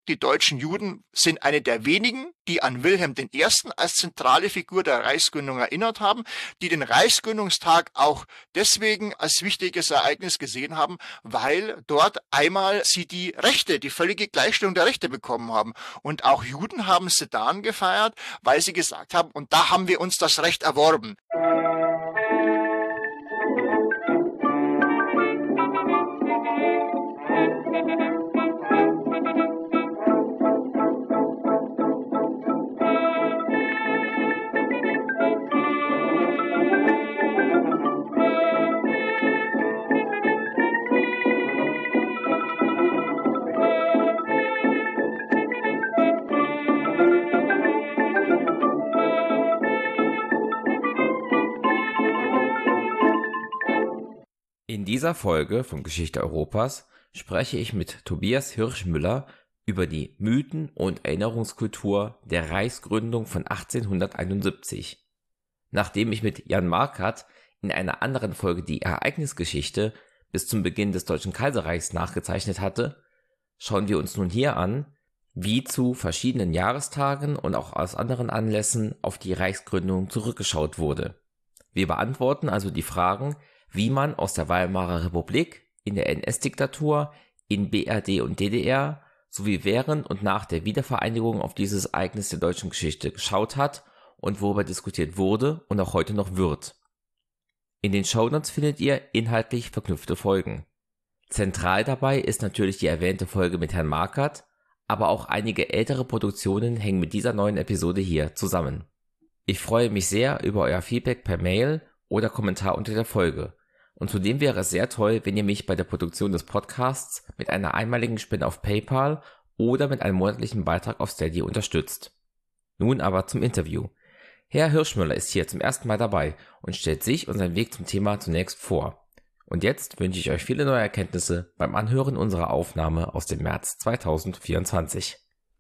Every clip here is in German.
Die deutschen Juden sind eine der wenigen, die an Wilhelm I. als zentrale Figur der Reichsgründung erinnert haben, die den Reichsgründungstag auch deswegen als wichtiges Ereignis gesehen haben, weil dort einmal sie die Rechte, die völlige Gleichstellung der Rechte bekommen haben. Und auch Juden haben Sedan gefeiert, weil sie gesagt haben, und da haben wir uns das Recht erworben. In dieser Folge von Geschichte Europas spreche ich mit Tobias Hirschmüller über die Mythen- und Erinnerungskultur der Reichsgründung von 1871. Nachdem ich mit Jan Markert in einer anderen Folge die Ereignisgeschichte bis zum Beginn des Deutschen Kaiserreichs nachgezeichnet hatte, schauen wir uns nun hier an, wie zu verschiedenen Jahrestagen und auch aus anderen Anlässen auf die Reichsgründung zurückgeschaut wurde. Wir beantworten also die Fragen, wie man aus der Weimarer Republik, in der NS-Diktatur, in BRD und DDR sowie während und nach der Wiedervereinigung auf dieses Ereignis der deutschen Geschichte geschaut hat und worüber diskutiert wurde und auch heute noch wird. In den Shownotes findet ihr inhaltlich verknüpfte Folgen. Zentral dabei ist natürlich die erwähnte Folge mit Herrn Markert, aber auch einige ältere Produktionen hängen mit dieser neuen Episode hier zusammen. Ich freue mich sehr über euer Feedback per Mail oder Kommentar unter der Folge. Und zudem wäre es sehr toll, wenn ihr mich bei der Produktion des Podcasts mit einer einmaligen Spende auf PayPal oder mit einem monatlichen Beitrag auf Steady unterstützt. Nun aber zum Interview. Herr Hirschmüller ist hier zum ersten Mal dabei und stellt sich und seinen Weg zum Thema zunächst vor. Und jetzt wünsche ich euch viele neue Erkenntnisse beim Anhören unserer Aufnahme aus dem März 2024.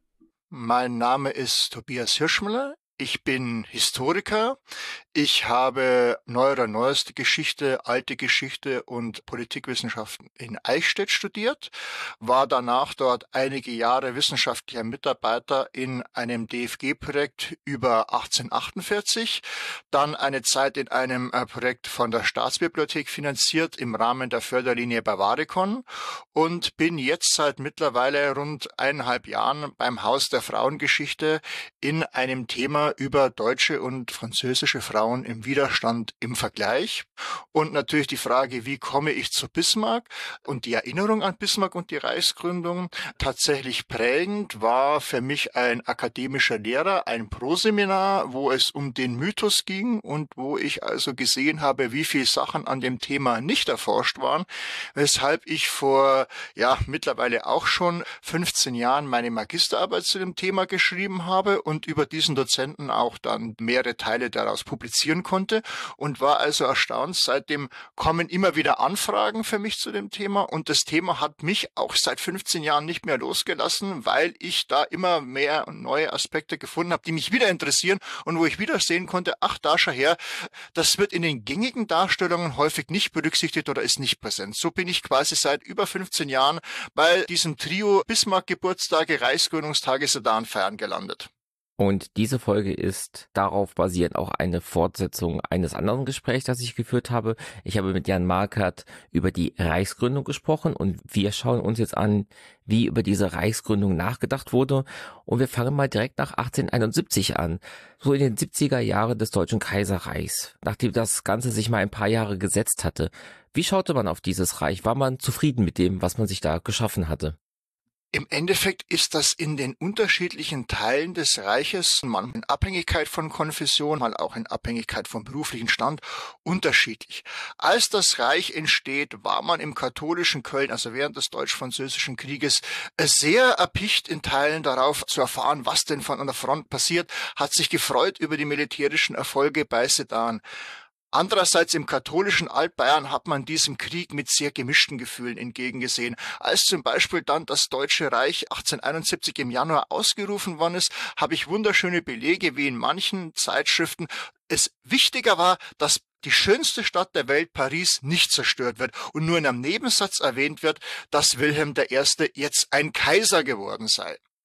Mein Name ist Tobias Hirschmüller. Ich bin Historiker. Ich habe neueste Geschichte, alte Geschichte und Politikwissenschaften in Eichstätt studiert, war danach dort einige Jahre wissenschaftlicher Mitarbeiter in einem DFG-Projekt über 1848, dann eine Zeit in einem Projekt von der Staatsbibliothek finanziert im Rahmen der Förderlinie Bavaricon und bin jetzt seit mittlerweile rund 1,5 Jahren beim Haus der Frauengeschichte in einem Thema über deutsche und französische Frauen im Widerstand im Vergleich und natürlich die Frage, wie komme ich zu Bismarck und die Erinnerung an Bismarck und die Reichsgründung. Tatsächlich prägend war für mich ein akademischer Lehrer, ein Proseminar, wo es um den Mythos ging und wo ich also gesehen habe, wie viele Sachen an dem Thema nicht erforscht waren, weshalb ich vor mittlerweile auch schon 15 Jahren meine Magisterarbeit zu dem Thema geschrieben habe und über diesen Dozenten auch dann mehrere Teile daraus publizieren konnte und war also erstaunt. Seitdem kommen immer wieder Anfragen für mich zu dem Thema und das Thema hat mich auch seit 15 Jahren nicht mehr losgelassen, weil ich da immer mehr neue Aspekte gefunden habe, die mich wieder interessieren und wo ich wieder sehen konnte, ach, da schau her, das wird in den gängigen Darstellungen häufig nicht berücksichtigt oder ist nicht präsent. So bin ich quasi seit über 15 Jahren bei diesem Trio Bismarck-Geburtstage, Reichsgründungstage, Sedan feiern gelandet. Und diese Folge ist darauf basierend auch eine Fortsetzung eines anderen Gesprächs, das ich geführt habe. Ich habe mit Jan Markert über die Reichsgründung gesprochen und wir schauen uns jetzt an, wie über diese Reichsgründung nachgedacht wurde. Und wir fangen mal direkt nach 1871 an, so in den 70er Jahren des Deutschen Kaiserreichs, nachdem das Ganze sich mal ein paar Jahre gesetzt hatte. Wie schaute man auf dieses Reich? War man zufrieden mit dem, was man sich da geschaffen hatte? Im Endeffekt ist das in den unterschiedlichen Teilen des Reiches, mal in Abhängigkeit von Konfession, mal auch in Abhängigkeit vom beruflichen Stand, unterschiedlich. Als das Reich entsteht, war man im katholischen Köln, also während des Deutsch-Französischen Krieges, sehr erpicht in Teilen darauf zu erfahren, was denn von an der Front passiert, hat sich gefreut über die militärischen Erfolge bei Sedan. Andererseits im katholischen Altbayern hat man diesem Krieg mit sehr gemischten Gefühlen entgegengesehen. Als zum Beispiel dann das Deutsche Reich 1871 im Januar ausgerufen worden ist, habe ich wunderschöne Belege, wie in manchen Zeitschriften es wichtiger war, dass die schönste Stadt der Welt, Paris, nicht zerstört wird und nur in einem Nebensatz erwähnt wird, dass Wilhelm I. jetzt ein Kaiser geworden sei.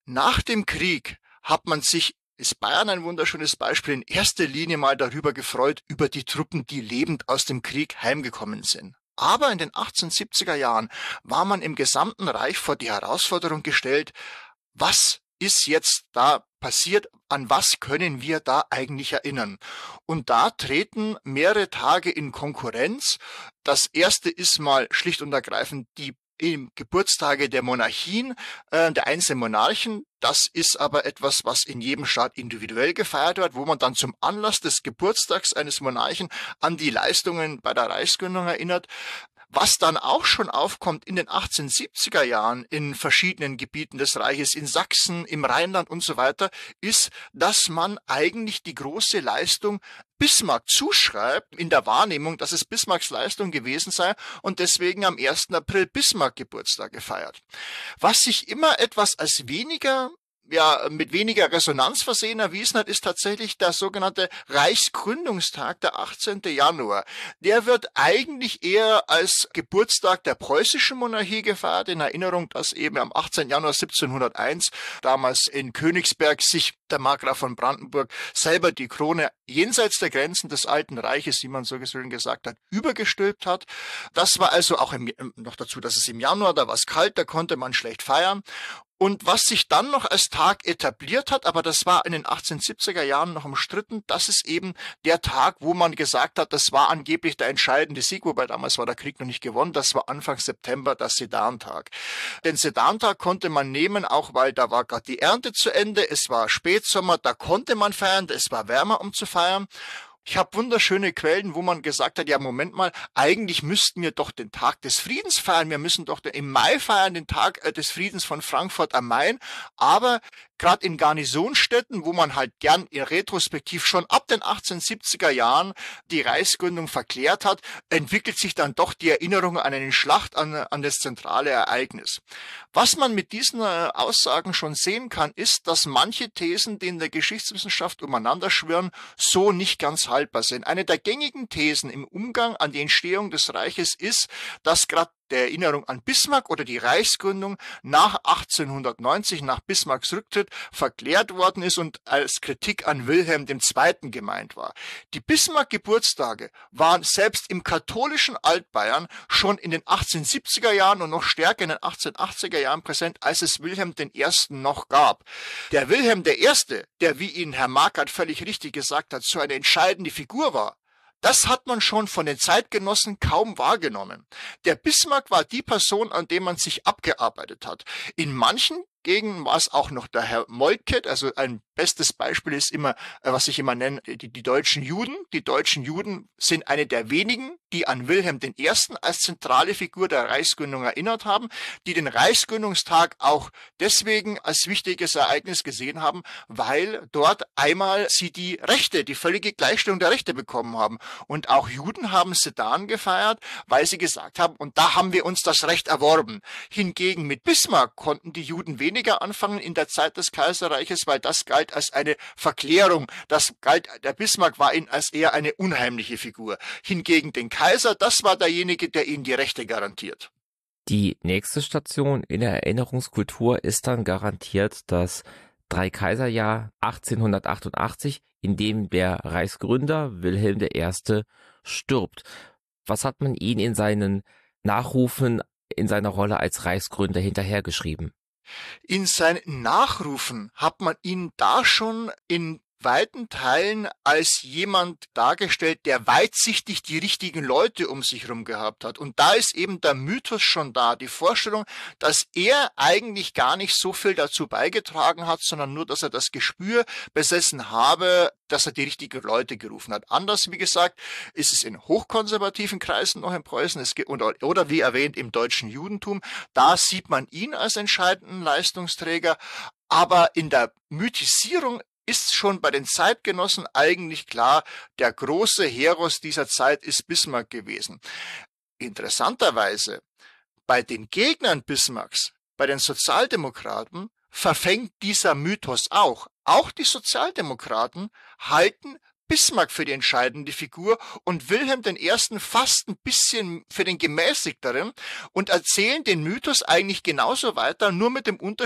Nach dem Krieg hat man sich, ist Bayern ein wunderschönes Beispiel, in erster Linie mal darüber gefreut, über die Truppen, die lebend aus dem Krieg heimgekommen sind. Aber in den 1870er Jahren war man im gesamten Reich vor die Herausforderung gestellt, was ist jetzt da passiert, an was können wir da eigentlich erinnern? Und da treten mehrere Tage in Konkurrenz. Das erste ist mal schlicht und ergreifend die Geburtstage der Monarchien, der einzelnen Monarchen. Das ist aber etwas, was in jedem Staat individuell gefeiert wird, wo man dann zum Anlass des Geburtstags eines Monarchen an die Leistungen bei der Reichsgründung erinnert. Was dann auch schon aufkommt in den 1870er Jahren in verschiedenen Gebieten des Reiches, in Sachsen, im Rheinland und so weiter, ist, dass man eigentlich die große Leistung Bismarck zuschreibt, in der Wahrnehmung, dass es Bismarcks Leistung gewesen sei und deswegen am 1. April Bismarck Geburtstag gefeiert. Was sich immer etwas als mit weniger Resonanz versehen erwiesen hat, ist tatsächlich der sogenannte Reichsgründungstag, der 18. Januar. Der wird eigentlich eher als Geburtstag der preußischen Monarchie gefeiert, in Erinnerung, dass eben am 18. Januar 1701 damals in Königsberg sich der Markgraf von Brandenburg selber die Krone jenseits der Grenzen des Alten Reiches, wie man so schön gesagt hat, übergestülpt hat. Das war also auch noch dazu, dass es im Januar, da war es kalt, da konnte man schlecht feiern. Und was sich dann noch als Tag etabliert hat, aber das war in den 1870er Jahren noch umstritten, das ist eben der Tag, wo man gesagt hat, das war angeblich der entscheidende Sieg, wobei damals war der Krieg noch nicht gewonnen, das war Anfang September, der Sedantag. Den Sedantag konnte man nehmen, auch weil da war gerade die Ernte zu Ende, es war Spätsommer, da konnte man feiern, es war wärmer, um zu feiern. Ich habe wunderschöne Quellen, wo man gesagt hat, ja, Moment mal, eigentlich müssten wir doch den Tag des Friedens feiern. Wir müssen doch im Mai feiern, den Tag des Friedens von Frankfurt am Main. Aber gerade in Garnisonsstädten, wo man halt gern retrospektiv schon ab den 1870er Jahren die Reichsgründung verklärt hat, entwickelt sich dann doch die Erinnerung an eine Schlacht, an das zentrale Ereignis. Was man mit diesen Aussagen schon sehen kann, ist, dass manche Thesen, die in der Geschichtswissenschaft umeinander schwirren, so nicht ganz haltbar sind. Eine der gängigen Thesen im Umgang an die Entstehung des Reiches ist, dass gerade der Erinnerung an Bismarck oder die Reichsgründung nach 1890, nach Bismarcks Rücktritt, verklärt worden ist und als Kritik an Wilhelm II. Gemeint war. Die Bismarck-Geburtstage waren selbst im katholischen Altbayern schon in den 1870er Jahren und noch stärker in den 1880er Jahren präsent, als es Wilhelm I. noch gab. Der Wilhelm I., der, wie Ihnen Herr Markert völlig richtig gesagt hat, so eine entscheidende Figur war, das hat man schon von den Zeitgenossen kaum wahrgenommen. Der Bismarck war die Person, an der man sich abgearbeitet hat. In manchen Gegenden war es auch noch der Herr Moltke, also ein bestes Beispiel ist immer, was ich immer nenne, die deutschen Juden. Die deutschen Juden sind eine der wenigen, die an Wilhelm I. als zentrale Figur der Reichsgründung erinnert haben, die den Reichsgründungstag auch deswegen als wichtiges Ereignis gesehen haben, weil dort einmal sie die Rechte, die völlige Gleichstellung der Rechte bekommen haben. Und auch Juden haben Sedan gefeiert, weil sie gesagt haben, und da haben wir uns das Recht erworben. Hingegen mit Bismarck konnten die Juden weniger anfangen in der Zeit des Kaiserreiches, weil das galt als eine Verklärung. Der Bismarck war ihnen als eher eine unheimliche Figur. Hingegen den Kaiser, das war derjenige, der ihnen die Rechte garantiert. Die nächste Station in der Erinnerungskultur ist dann garantiert das Dreikaiserjahr 1888, in dem der Reichsgründer Wilhelm I. stirbt. Was hat man ihn in seinen Nachrufen in seiner Rolle als Reichsgründer hinterhergeschrieben? In seinen Nachrufen hat man ihn da schon in weiten Teilen als jemand dargestellt, der weitsichtig die richtigen Leute um sich herum gehabt hat. Und da ist eben der Mythos schon da, die Vorstellung, dass er eigentlich gar nicht so viel dazu beigetragen hat, sondern nur, dass er das Gespür besessen habe, dass er die richtigen Leute gerufen hat. Anders, wie gesagt, ist es in hochkonservativen Kreisen noch in Preußen oder wie erwähnt im deutschen Judentum. Da sieht man ihn als entscheidenden Leistungsträger, aber in der Mythisierung ist schon bei den Zeitgenossen eigentlich klar, der große Heros dieser Zeit ist Bismarck gewesen. Interessanterweise, bei den Gegnern Bismarcks, bei den Sozialdemokraten, verfängt dieser Mythos auch. Auch die Sozialdemokraten halten Bismarck für die entscheidende Figur und Wilhelm I. fast ein bisschen für den gemäßigteren und erzählen den Mythos eigentlich genauso weiter, nur mit dem Unterschied,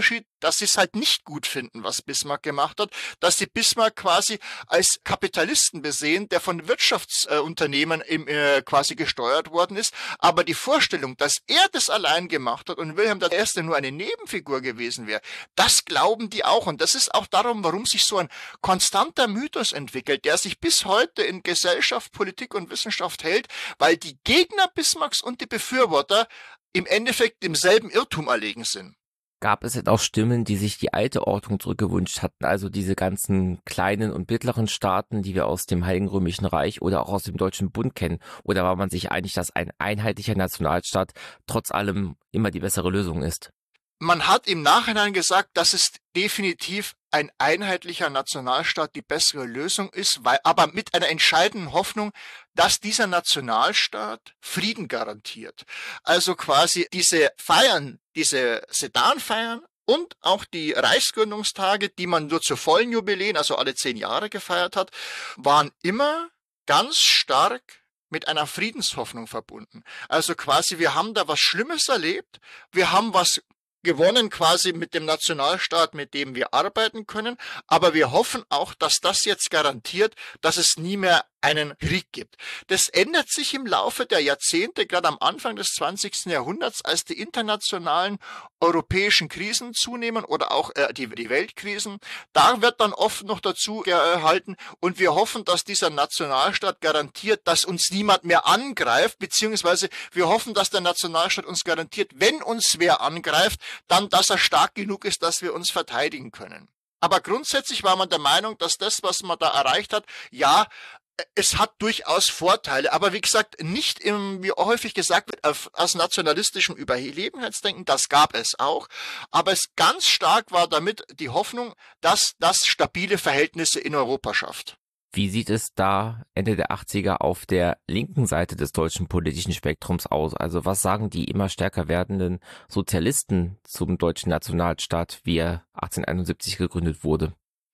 dass sie es halt nicht gut finden, was Bismarck gemacht hat, dass sie Bismarck quasi als Kapitalisten besehen, der von Wirtschaftsunternehmen quasi gesteuert worden ist. Aber die Vorstellung, dass er das allein gemacht hat und Wilhelm I. nur eine Nebenfigur gewesen wäre, das glauben die auch. Und das ist auch darum, warum sich so ein konstanter Mythos entwickelt, der sich bis heute in Gesellschaft, Politik und Wissenschaft hält, weil die Gegner Bismarcks und die Befürworter im Endeffekt demselben Irrtum erlegen sind. Gab es denn auch Stimmen, die sich die alte Ordnung zurückgewünscht hatten, also diese ganzen kleinen und mittleren Staaten, die wir aus dem Heiligen Römischen Reich oder auch aus dem Deutschen Bund kennen? Oder war man sich einig, dass ein einheitlicher Nationalstaat trotz allem immer die bessere Lösung ist? Man hat im Nachhinein gesagt, dass es definitiv ein einheitlicher Nationalstaat die bessere Lösung ist, aber mit einer entscheidenden Hoffnung, dass dieser Nationalstaat Frieden garantiert. Also quasi diese Feiern, diese Sedanfeiern und auch die Reichsgründungstage, die man nur zu vollen Jubiläen, also alle 10 Jahre gefeiert hat, waren immer ganz stark mit einer Friedenshoffnung verbunden. Also quasi, wir haben da was Schlimmes erlebt, wir haben was gewonnen quasi mit dem Nationalstaat, mit dem wir arbeiten können, aber wir hoffen auch, dass das jetzt garantiert, dass es nie mehr einen Krieg gibt. Das ändert sich im Laufe der Jahrzehnte, gerade am Anfang des 20. Jahrhunderts, als die internationalen europäischen Krisen zunehmen oder auch die Weltkrisen. Da wird dann oft noch dazu gehalten und wir hoffen, dass dieser Nationalstaat garantiert, dass uns niemand mehr angreift, beziehungsweise wir hoffen, dass der Nationalstaat uns garantiert, wenn uns wer angreift, dann, dass er stark genug ist, dass wir uns verteidigen können. Aber grundsätzlich war man der Meinung, dass das, was man da erreicht hat, ja, es hat durchaus Vorteile, aber wie gesagt, nicht wie häufig gesagt wird, aus nationalistischem Überlegenheitsdenken, das gab es auch, aber es ganz stark war damit die Hoffnung, dass das stabile Verhältnisse in Europa schafft. Wie sieht es da Ende der 80er auf der linken Seite des deutschen politischen Spektrums aus? Also was sagen die immer stärker werdenden Sozialisten zum deutschen Nationalstaat, wie er 1871 gegründet wurde?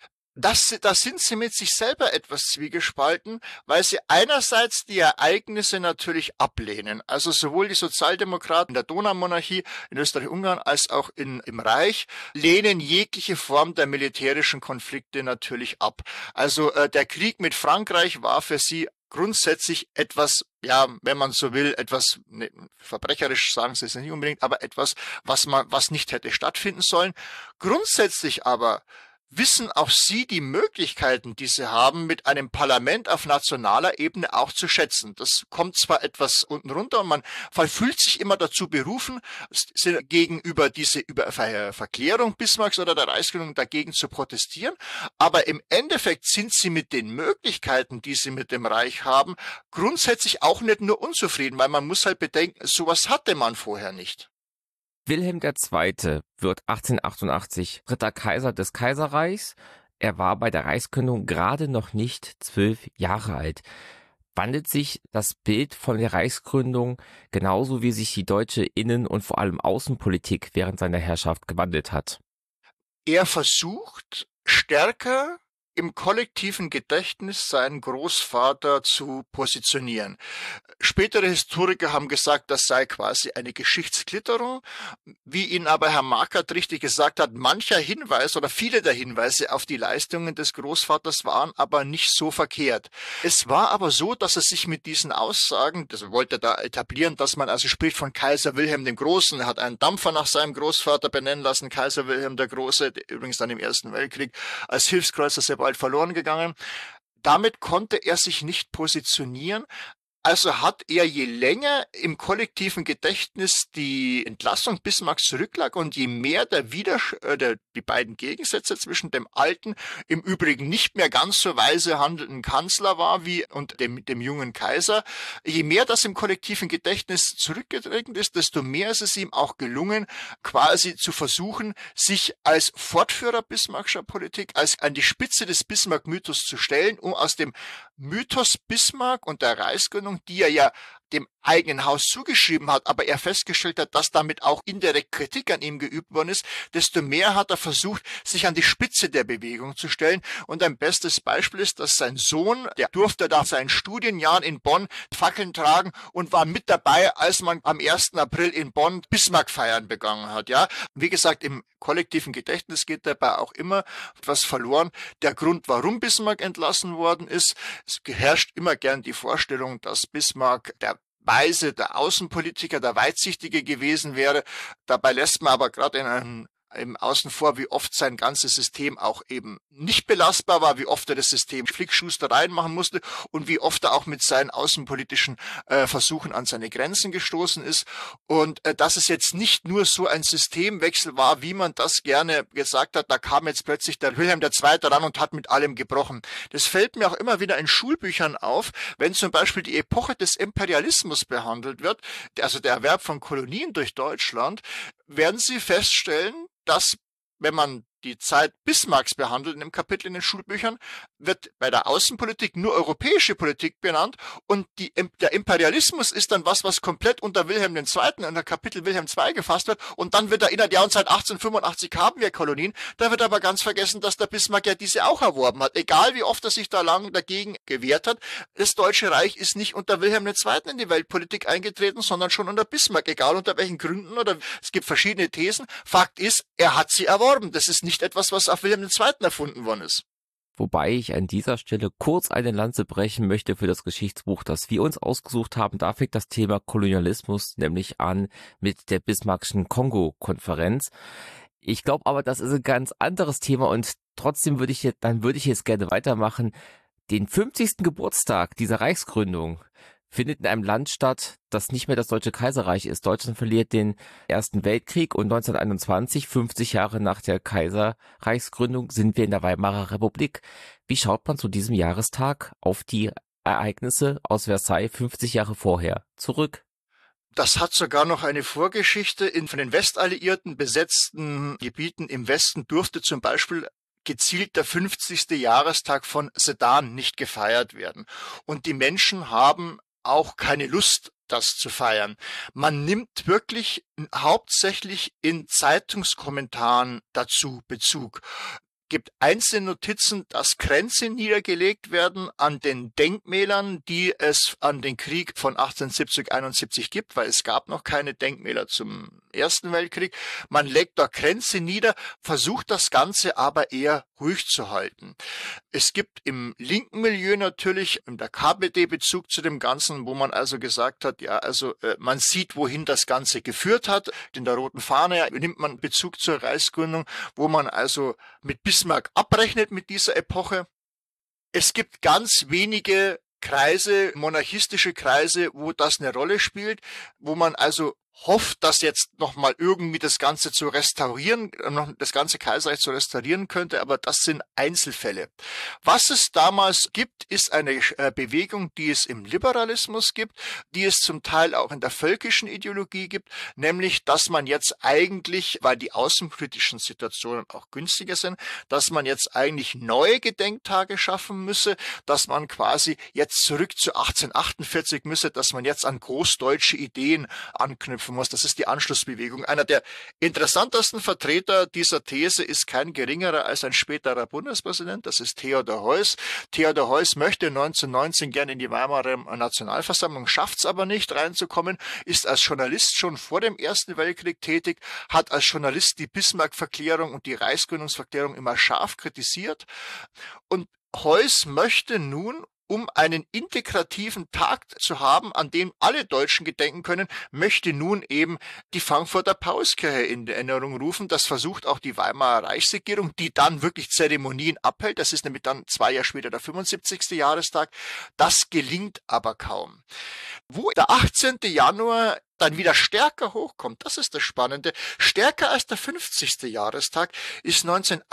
Da sind sie mit sich selber etwas zwiegespalten, weil sie einerseits die Ereignisse natürlich ablehnen. Also sowohl die Sozialdemokraten in der Donaumonarchie in Österreich-Ungarn als auch im Reich lehnen jegliche Form der militärischen Konflikte natürlich ab. Also der Krieg mit Frankreich war für sie grundsätzlich etwas, ja, wenn man so will, etwas, ne, verbrecherisch sagen sie es nicht unbedingt, aber etwas, was nicht hätte stattfinden sollen. Grundsätzlich aber wissen auch sie die Möglichkeiten, die sie haben, mit einem Parlament auf nationaler Ebene auch zu schätzen. Das kommt zwar etwas unten runter und man fühlt sich immer dazu berufen, gegenüber diese Verklärung Bismarcks oder der Reichsgründung dagegen zu protestieren, aber im Endeffekt sind sie mit den Möglichkeiten, die sie mit dem Reich haben, grundsätzlich auch nicht nur unzufrieden, weil man muss halt bedenken, sowas hatte man vorher nicht. Wilhelm II. Wird 1888 dritter Kaiser des Kaiserreichs. Er war bei der Reichsgründung gerade noch nicht 12 Jahre alt. Wandelt sich das Bild von der Reichsgründung genauso, wie sich die deutsche Innen- und vor allem Außenpolitik während seiner Herrschaft gewandelt hat? Er versucht stärker im kollektiven Gedächtnis seinen Großvater zu positionieren. Spätere Historiker haben gesagt, das sei quasi eine Geschichtsklitterung. Wie ihn aber Herr Markert richtig gesagt hat, mancher Hinweis oder viele der Hinweise auf die Leistungen des Großvaters waren aber nicht so verkehrt. Es war aber so, dass er sich mit diesen Aussagen, das wollte er da etablieren, dass man also spricht von Kaiser Wilhelm dem Großen, er hat einen Dampfer nach seinem Großvater benennen lassen, Kaiser Wilhelm der Große, übrigens dann im Ersten Weltkrieg als Hilfskreuzer sehr bald verloren gegangen. Damit konnte er sich nicht positionieren. Also hat er je länger im kollektiven Gedächtnis die Entlassung Bismarcks zurücklag und je mehr die beiden Gegensätze zwischen dem alten, im Übrigen nicht mehr ganz so weise handelnden Kanzler war und dem jungen Kaiser, je mehr das im kollektiven Gedächtnis zurückgedrängt ist, desto mehr ist es ihm auch gelungen, quasi zu versuchen, sich als Fortführer Bismarckscher Politik, als an die Spitze des Bismarck-Mythos zu stellen, um aus dem Mythos Bismarck und der Reichsgründung, die er ja dem eigenen Haus zugeschrieben hat, aber er festgestellt hat, dass damit auch indirekt Kritik an ihm geübt worden ist, desto mehr hat er versucht, sich an die Spitze der Bewegung zu stellen. Und ein bestes Beispiel ist, dass sein Sohn, der durfte da seinen Studienjahren in Bonn Fackeln tragen und war mit dabei, als man am 1. April in Bonn Bismarck-Feiern begangen hat. Ja, wie gesagt, im kollektiven Gedächtnis geht dabei auch immer etwas verloren. Der Grund, warum Bismarck entlassen worden ist, es herrscht immer gern die Vorstellung, dass Bismarck der Weise, der Außenpolitiker, der Weitsichtige gewesen wäre. Dabei lässt man aber gerade im Außen vor, wie oft sein ganzes System auch eben nicht belastbar war, wie oft er das System Flickschustereien machen musste und wie oft er auch mit seinen außenpolitischen Versuchen an seine Grenzen gestoßen ist. Und dass es jetzt nicht nur so ein Systemwechsel war, wie man das gerne gesagt hat, da kam jetzt plötzlich der Wilhelm II. Ran und hat mit allem gebrochen. Das fällt mir auch immer wieder in Schulbüchern auf, wenn zum Beispiel die Epoche des Imperialismus behandelt wird, also der Erwerb von Kolonien durch Deutschland, werden Sie feststellen, dass, wenn man die Zeit Bismarcks behandelt in dem Kapitel in den Schulbüchern, wird bei der Außenpolitik nur europäische Politik benannt und der Imperialismus ist dann was komplett unter Wilhelm II. In der Kapitel Wilhelm II. Gefasst wird und dann wird erinnert, ja, und seit 1885 haben wir Kolonien. Da wird aber ganz vergessen, dass der Bismarck ja diese auch erworben hat. Egal wie oft er sich da lang dagegen gewehrt hat, das Deutsche Reich ist nicht unter Wilhelm II. In die Weltpolitik eingetreten, sondern schon unter Bismarck, egal unter welchen Gründen oder es gibt verschiedene Thesen. Fakt ist, er hat sie erworben. Das ist nicht etwas, was auf Wilhelm II. Erfunden worden ist. Wobei ich an dieser Stelle kurz eine Lanze brechen möchte für das Geschichtsbuch, das wir uns ausgesucht haben. Da fängt das Thema Kolonialismus nämlich an mit der Bismarckschen Kongo-Konferenz. Ich glaube aber, das ist ein ganz anderes Thema und trotzdem würde ich jetzt gerne weitermachen. Den 50. Geburtstag dieser Reichsgründung findet in einem Land statt, das nicht mehr das Deutsche Kaiserreich ist. Deutschland verliert den Ersten Weltkrieg und 1921, 50 Jahre nach der Kaiserreichsgründung, sind wir in der Weimarer Republik. Wie schaut man zu diesem Jahrestag auf die Ereignisse aus Versailles 50 Jahre vorher zurück? Das hat sogar noch eine Vorgeschichte. In von den Westalliierten besetzten Gebieten im Westen durfte zum Beispiel gezielt der 50. Jahrestag von Sedan nicht gefeiert werden. Und die Menschen haben auch keine Lust, das zu feiern. Man nimmt wirklich hauptsächlich in Zeitungskommentaren dazu Bezug. Gibt einzelne Notizen, dass Kränze niedergelegt werden an den Denkmälern, die es an den Krieg von 1870-71 gibt, weil es gab noch keine Denkmäler zum Ersten Weltkrieg. Man legt da Kränze nieder, versucht das Ganze aber eher ruhig zu halten. Es gibt im linken Milieu natürlich in der KPD Bezug zu dem Ganzen, wo man also gesagt hat, ja, also man sieht, wohin das Ganze geführt hat. In der Roten Fahne nimmt man Bezug zur Reichsgründung, wo man also mit Bismarck abrechnet mit dieser Epoche. Es gibt ganz wenige Kreise, monarchistische Kreise, wo das eine Rolle spielt, wo man also hofft, dass jetzt nochmal irgendwie das Ganze zu restaurieren, noch das ganze Kaiserreich zu restaurieren könnte, aber das sind Einzelfälle. Was es damals gibt, ist eine Bewegung, die es im Liberalismus gibt, die es zum Teil auch in der völkischen Ideologie gibt, nämlich, dass man jetzt eigentlich, weil die außenpolitischen Situationen auch günstiger sind, dass man jetzt eigentlich neue Gedenktage schaffen müsse, dass man quasi jetzt zurück zu 1848 müsse, dass man jetzt an großdeutsche Ideen anknüpfen muss. Das ist die Anschlussbewegung. Einer der interessantesten Vertreter dieser These ist kein geringerer als ein späterer Bundespräsident, das ist Theodor Heuss. Theodor Heuss möchte 1919 gerne in die Weimarer Nationalversammlung, schafft es aber nicht reinzukommen, ist als Journalist schon vor dem Ersten Weltkrieg tätig, hat als Journalist die Bismarck-Verklärung und die Reichsgründungsverklärung immer scharf kritisiert und Heuss möchte nun, um einen integrativen Tag zu haben, an dem alle Deutschen gedenken können, möchte nun eben die Frankfurter Paulskirche in Erinnerung rufen. Das versucht auch die Weimarer Reichsregierung, die dann wirklich Zeremonien abhält. Das ist nämlich dann 2 Jahre später der 75. Jahrestag. Das gelingt aber kaum. Wo der 18. Januar dann wieder stärker hochkommt, das ist das Spannende, stärker als der 50. Jahrestag ist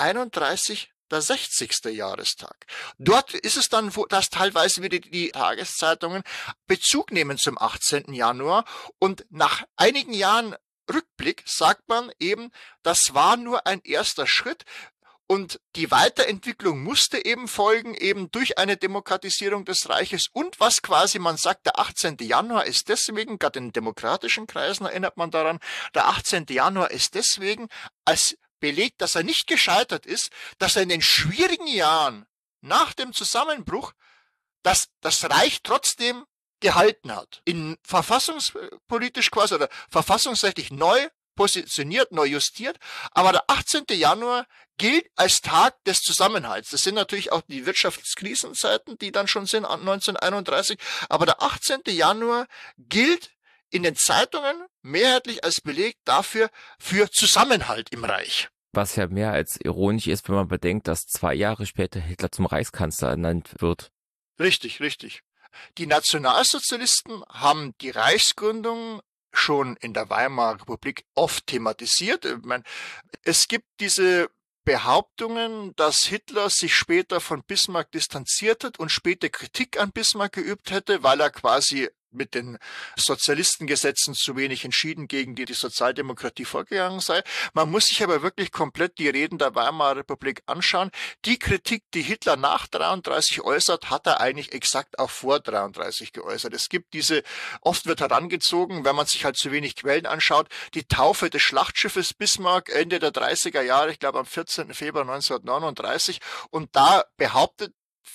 1931 der 60. Jahrestag. Dort ist es dann, dass teilweise wieder die Tageszeitungen Bezug nehmen zum 18. Januar und nach einigen Jahren Rückblick sagt man eben, das war nur ein erster Schritt Und die Weiterentwicklung musste eben folgen, eben durch eine Demokratisierung des Reiches. Und was quasi man sagt, der 18. Januar ist deswegen, gerade in demokratischen Kreisen erinnert man daran, der 18. Januar ist deswegen als belegt, dass er nicht gescheitert ist, dass er in den schwierigen Jahren nach dem Zusammenbruch das Reich trotzdem gehalten hat. In verfassungspolitisch quasi oder verfassungsrechtlich neu positioniert, neu justiert, aber der 18. Januar gilt als Tag des Zusammenhalts. Das sind natürlich auch die Wirtschaftskrisenzeiten, die dann schon sind, 1931, aber der 18. Januar gilt in den Zeitungen mehrheitlich als Beleg dafür, für Zusammenhalt im Reich. Was ja mehr als ironisch ist, wenn man bedenkt, dass 2 Jahre später Hitler zum Reichskanzler ernannt wird. Richtig, richtig. Die Nationalsozialisten haben die Reichsgründung schon in der Weimarer Republik oft thematisiert. Ich meine, es gibt diese Behauptungen, dass Hitler sich später von Bismarck distanziert hat und später Kritik an Bismarck geübt hätte, weil er quasi mit den Sozialistengesetzen zu wenig entschieden gegen die Sozialdemokratie vorgegangen sei. Man muss sich aber wirklich komplett die Reden der Weimarer Republik anschauen. Die Kritik, die Hitler nach 33 äußert, hat er eigentlich exakt auch vor 33 geäußert. Es gibt oft wird herangezogen, wenn man sich halt zu wenig Quellen anschaut, die Taufe des Schlachtschiffes Bismarck Ende der 30er Jahre, ich glaube am 14. Februar 1939, und da behaupten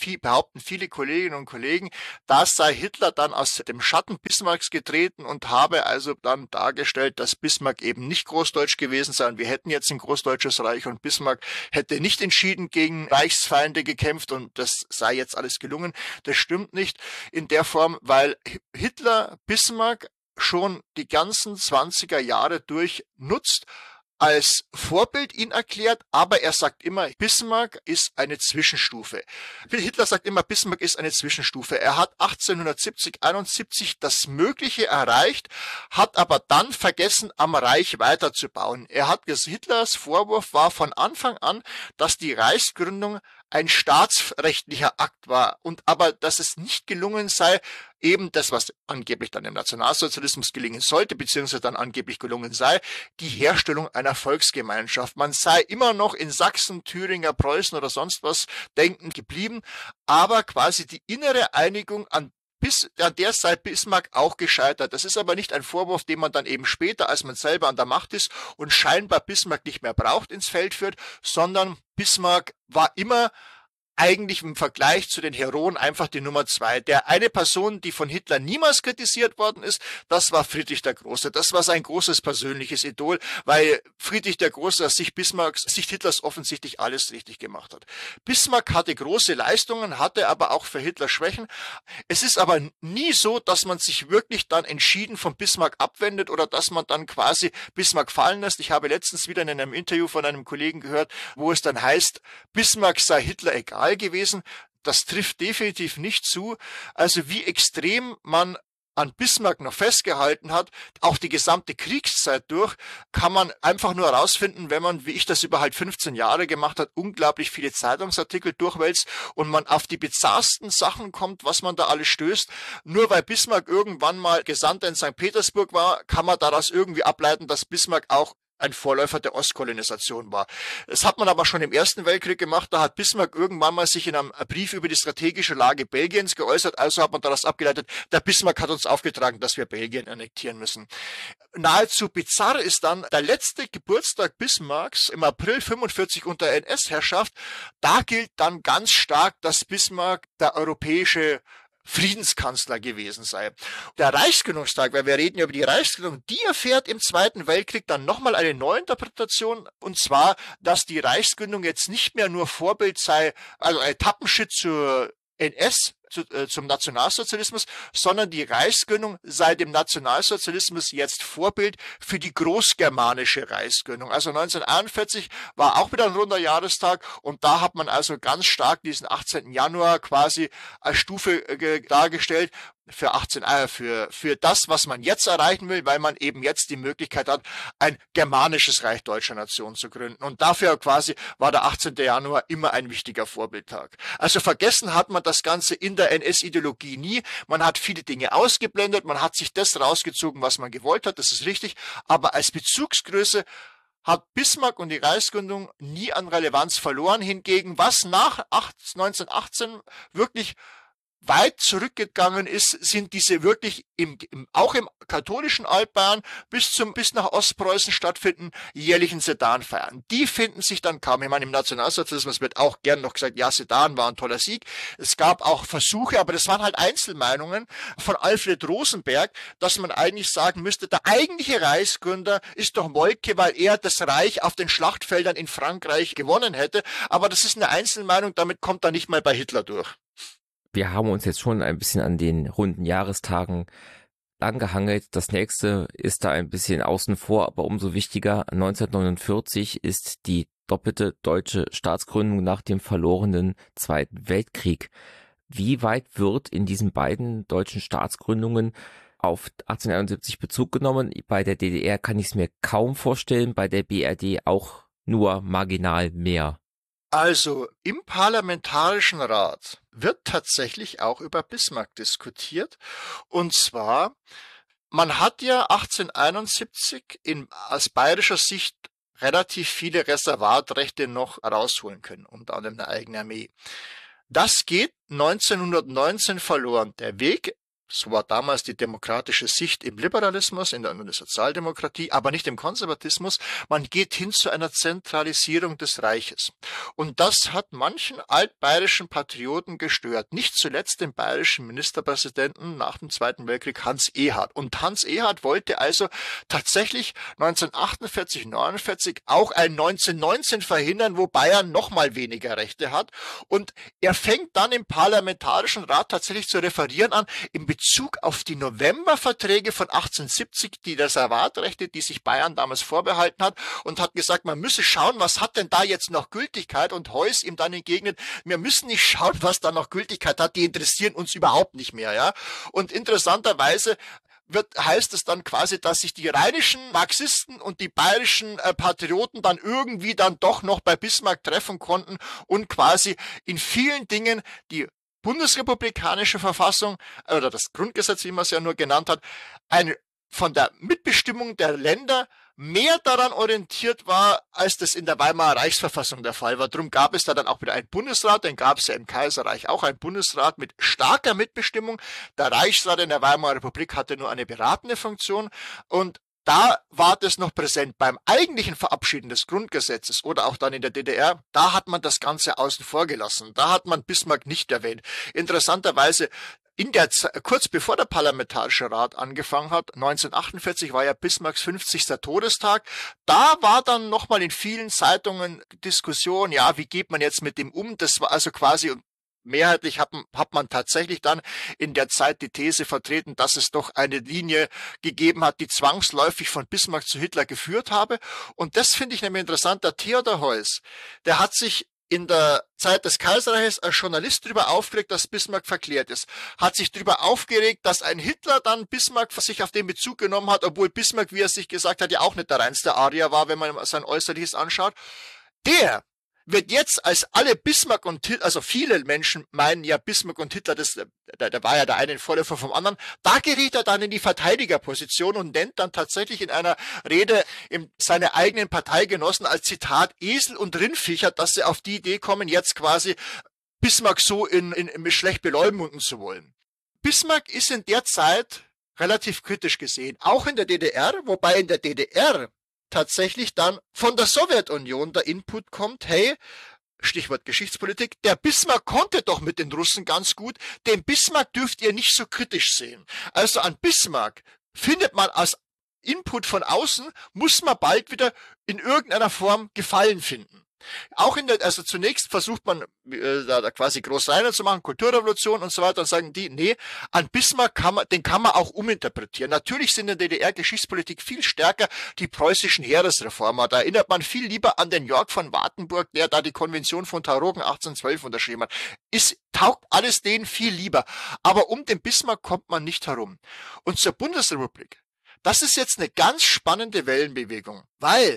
viele Kolleginnen und Kollegen, da sei Hitler dann aus dem Schatten Bismarcks getreten und habe also dann dargestellt, dass Bismarck eben nicht großdeutsch gewesen sei und wir hätten jetzt ein großdeutsches Reich und Bismarck hätte nicht entschieden gegen Reichsfeinde gekämpft und das sei jetzt alles gelungen. Das stimmt nicht in der Form, weil Hitler Bismarck schon die ganzen 20er Jahre durch nutzt, als Vorbild ihn erklärt, aber er sagt immer, Bismarck ist eine Zwischenstufe. Hitler sagt immer, Bismarck ist eine Zwischenstufe. Er hat 1870, 71 das Mögliche erreicht, hat aber dann vergessen, am Reich weiterzubauen. Hitlers Vorwurf war von Anfang an, dass die Reichsgründung ein staatsrechtlicher Akt war und aber, dass es nicht gelungen sei, eben das, was angeblich dann im Nationalsozialismus gelingen sollte, beziehungsweise dann angeblich gelungen sei, die Herstellung einer Volksgemeinschaft. Man sei immer noch in Sachsen, Thüringen, Preußen oder sonst was denkend geblieben, aber quasi die innere Einigung an der sei Bismarck auch gescheitert. Das ist aber nicht ein Vorwurf, den man dann eben später, als man selber an der Macht ist und scheinbar Bismarck nicht mehr braucht, ins Feld führt, sondern Bismarck war immer eigentlich im Vergleich zu den Heroen einfach die Nummer 2. Der eine Person, die von Hitler niemals kritisiert worden ist, das war Friedrich der Große. Das war sein großes persönliches Idol, weil Friedrich der Große aus Sicht Hitlers offensichtlich alles richtig gemacht hat. Bismarck hatte große Leistungen, hatte aber auch für Hitler Schwächen. Es ist aber nie so, dass man sich wirklich dann entschieden von Bismarck abwendet oder dass man dann quasi Bismarck fallen lässt. Ich habe letztens wieder in einem Interview von einem Kollegen gehört, wo es dann heißt, Bismarck sei Hitler egal gewesen. Das trifft definitiv nicht zu. Also wie extrem man an Bismarck noch festgehalten hat, auch die gesamte Kriegszeit durch, kann man einfach nur herausfinden, wenn man, wie ich das über halt 15 Jahre gemacht hat, unglaublich viele Zeitungsartikel durchwälzt und man auf die bizarrsten Sachen kommt, was man da alles stößt. Nur weil Bismarck irgendwann mal Gesandter in St. Petersburg war, kann man daraus irgendwie ableiten, dass Bismarck auch ein Vorläufer der Ostkolonisation war. Das hat man aber schon im Ersten Weltkrieg gemacht. Da hat Bismarck irgendwann mal sich in einem Brief über die strategische Lage Belgiens geäußert. Also hat man daraus abgeleitet, der Bismarck hat uns aufgetragen, dass wir Belgien annektieren müssen. Nahezu bizarr ist dann der letzte Geburtstag Bismarcks im April 45 unter NS-Herrschaft. Da gilt dann ganz stark, dass Bismarck der europäische Friedenskanzler gewesen sei. Der Reichsgründungstag, weil wir reden ja über die Reichsgründung, die erfährt im Zweiten Weltkrieg dann nochmal eine Neuinterpretation, und zwar, dass die Reichsgründung jetzt nicht mehr nur Vorbild sei, also ein Etappenschritt zur NS, zum Nationalsozialismus, sondern die Reichsgründung sei dem Nationalsozialismus jetzt Vorbild für die großgermanische Reichsgründung. Also 1941 war auch wieder ein runder Jahrestag und da hat man also ganz stark diesen 18. Januar quasi als Stufe dargestellt für das, was man jetzt erreichen will, weil man eben jetzt die Möglichkeit hat, ein germanisches Reich deutscher Nation zu gründen. Und dafür quasi war der 18. Januar immer ein wichtiger Vorbildtag. Also vergessen hat man das Ganze in der NS-Ideologie nie. Man hat viele Dinge ausgeblendet, man hat sich das rausgezogen, was man gewollt hat, das ist richtig. Aber als Bezugsgröße hat Bismarck und die Reichsgründung nie an Relevanz verloren. Hingegen, was nach 1918 wirklich weit zurückgegangen ist, sind diese wirklich auch im katholischen Altbayern bis nach Ostpreußen stattfinden jährlichen Sedanfeiern. Die finden sich dann kaum. Ich meine, im Nationalsozialismus wird auch gern noch gesagt, ja, Sedan war ein toller Sieg. Es gab auch Versuche, aber das waren halt Einzelmeinungen von Alfred Rosenberg, dass man eigentlich sagen müsste, der eigentliche Reichsgründer ist doch Moltke, weil er das Reich auf den Schlachtfeldern in Frankreich gewonnen hätte. Aber das ist eine Einzelmeinung, damit kommt er nicht mal bei Hitler durch. Wir haben uns jetzt schon ein bisschen an den runden Jahrestagen angehangelt. Das nächste ist da ein bisschen außen vor, aber umso wichtiger. 1949 ist die doppelte deutsche Staatsgründung nach dem verlorenen Zweiten Weltkrieg. Wie weit wird in diesen beiden deutschen Staatsgründungen auf 1871 Bezug genommen? Bei der DDR kann ich es mir kaum vorstellen, bei der BRD auch nur marginal mehr. Also im Parlamentarischen Rat wird tatsächlich auch über Bismarck diskutiert. Und zwar, man hat ja 1871 aus bayerischer Sicht relativ viele Reservatrechte noch herausholen können, unter anderem eine eigene Armee. Das geht 1919 verloren. Der Weg, so war damals die demokratische Sicht im Liberalismus, in der Sozialdemokratie, aber nicht im Konservatismus. Man geht hin zu einer Zentralisierung des Reiches. Und das hat manchen altbayerischen Patrioten gestört. Nicht zuletzt den bayerischen Ministerpräsidenten nach dem Zweiten Weltkrieg, Hans Ehard. Und Hans Ehard wollte also tatsächlich 1948, 49 auch ein 1919 verhindern, wo Bayern noch mal weniger Rechte hat. Und er fängt dann im Parlamentarischen Rat tatsächlich zu referieren an, im Bezug auf die Novemberverträge von 1870, die Reservatrechte, die sich Bayern damals vorbehalten hat, und hat gesagt, man müsse schauen, was hat denn da jetzt noch Gültigkeit, und Heuss ihm dann entgegnet, wir müssen nicht schauen, was da noch Gültigkeit hat, die interessieren uns überhaupt nicht mehr, ja. Und interessanterweise heißt es dann quasi, dass sich die rheinischen Marxisten und die bayerischen Patrioten dann irgendwie dann doch noch bei Bismarck treffen konnten und quasi in vielen Dingen die bundesrepublikanische Verfassung oder das Grundgesetz, wie man es ja nur genannt hat, von der Mitbestimmung der Länder mehr daran orientiert war, als das in der Weimarer Reichsverfassung der Fall war. Darum gab es da dann auch wieder einen Bundesrat, den gab es ja im Kaiserreich auch, einen Bundesrat mit starker Mitbestimmung. Der Reichsrat in der Weimarer Republik hatte nur eine beratende Funktion, und da war das noch präsent. Beim eigentlichen Verabschieden des Grundgesetzes oder auch dann in der DDR, da hat man das Ganze außen vor gelassen. Da hat man Bismarck nicht erwähnt. Interessanterweise, kurz bevor der Parlamentarische Rat angefangen hat, 1948 war ja Bismarcks 50. Todestag, da war dann nochmal in vielen Zeitungen Diskussion, ja, wie geht man jetzt mit dem um? Das war also quasi mehrheitlich hat man tatsächlich dann in der Zeit die These vertreten, dass es doch eine Linie gegeben hat, die zwangsläufig von Bismarck zu Hitler geführt habe. Und das finde ich nämlich interessant. Der Theodor Heuss, der hat sich in der Zeit des Kaiserreiches als Journalist darüber aufgeregt, dass Bismarck verklärt ist. Hat sich darüber aufgeregt, dass ein Hitler dann Bismarck sich auf den Bezug genommen hat, obwohl Bismarck, wie er sich gesagt hat, ja auch nicht der reinste Arier war, wenn man sein Äußerliches anschaut. Der wird jetzt als alle Bismarck und Hitler, also viele Menschen meinen ja Bismarck und Hitler, da war ja der eine ein Vorläufer vom anderen, da gerät er dann in die Verteidigerposition und nennt dann tatsächlich in einer Rede seine eigenen Parteigenossen als Zitat Esel und Rindviecher, dass sie auf die Idee kommen, jetzt quasi Bismarck so schlecht beleumunden zu wollen. Bismarck ist in der Zeit relativ kritisch gesehen, auch in der DDR, wobei in der DDR tatsächlich dann von der Sowjetunion der Input kommt, hey, Stichwort Geschichtspolitik, der Bismarck konnte doch mit den Russen ganz gut, den Bismarck dürft ihr nicht so kritisch sehen. Also an Bismarck findet man als Input von außen, muss man bald wieder in irgendeiner Form Gefallen finden. Auch also zunächst versucht man da quasi groß reiner zu machen, Kulturrevolution und so weiter, und sagen die, nee, an Bismarck den kann man auch uminterpretieren. Natürlich sind in der DDR-Geschichtspolitik viel stärker die preußischen Heeresreformer. Da erinnert man viel lieber an den Jörg von Wartenburg, der da die Konvention von Tauroggen 1812 unterschrieben hat. Taugt alles denen viel lieber. Aber um den Bismarck kommt man nicht herum. Und zur Bundesrepublik. Das ist jetzt eine ganz spannende Wellenbewegung, weil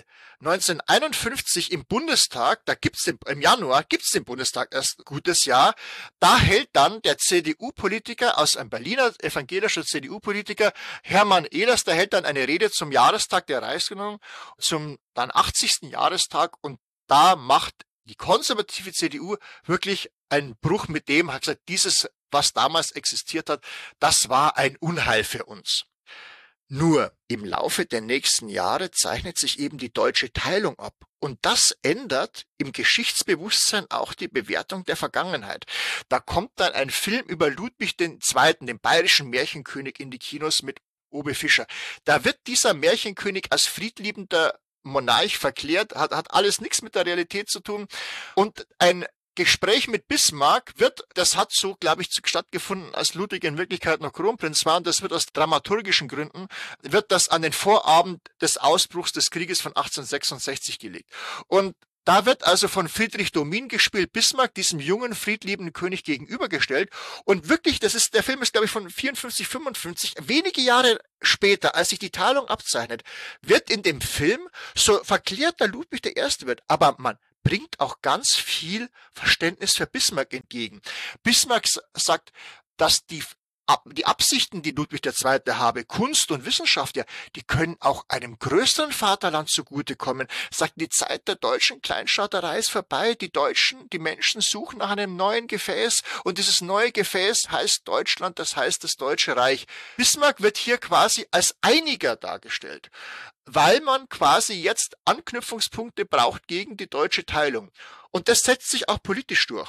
1951 im Bundestag, im Januar gibt's den Bundestag erst ein gutes Jahr, da hält dann der CDU-Politiker ein Berliner evangelischer CDU-Politiker, Hermann Ehlers, der hält dann eine Rede zum Jahrestag der Reichsgründung, zum dann 80. Jahrestag, und da macht die konservative CDU wirklich einen Bruch mit dem, hat gesagt, dieses, was damals existiert hat, das war ein Unheil für uns. Nur im Laufe der nächsten Jahre zeichnet sich eben die deutsche Teilung ab. Und das ändert im Geschichtsbewusstsein auch die Bewertung der Vergangenheit. Da kommt dann ein Film über Ludwig II., den bayerischen Märchenkönig, in die Kinos mit Owe Fischer. Da wird dieser Märchenkönig als friedliebender Monarch verklärt, hat alles nichts mit der Realität zu tun. Und ein Gespräch mit Bismarck das hat so, glaube ich, stattgefunden, als Ludwig in Wirklichkeit noch Kronprinz war, und das wird aus dramaturgischen Gründen, wird das an den Vorabend des Ausbruchs des Krieges von 1866 gelegt. Und da wird also von Friedrich Domin gespielt, Bismarck diesem jungen, friedliebenden König gegenübergestellt. Und wirklich, der Film ist, glaube ich, von 54, 55, wenige Jahre später, als sich die Teilung abzeichnet, wird in dem Film so verklärt der Ludwig I. wird. Aber man bringt auch ganz viel Verständnis für Bismarck entgegen. Bismarck sagt, dass die Absichten, die Ludwig II. Habe, Kunst und Wissenschaft, ja, die können auch einem größeren Vaterland zugutekommen. Sagt, die Zeit der deutschen Kleinstaaterei ist vorbei. Die Menschen suchen nach einem neuen Gefäß, und dieses neue Gefäß heißt Deutschland, das heißt das Deutsche Reich. Bismarck wird hier quasi als Einiger dargestellt, weil man quasi jetzt Anknüpfungspunkte braucht gegen die deutsche Teilung. Und das setzt sich auch politisch durch.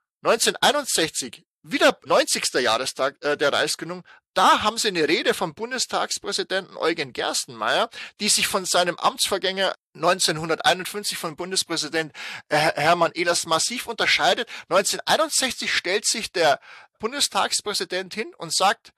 1961, wieder 90. Jahrestag der Reichsgründung, da haben sie eine Rede vom Bundestagspräsidenten Eugen Gerstenmaier, die sich von seinem Amtsvorgänger 1951 von Bundespräsident Hermann Ehlers massiv unterscheidet. 1961 stellt sich der Bundestagspräsident hin und sagt,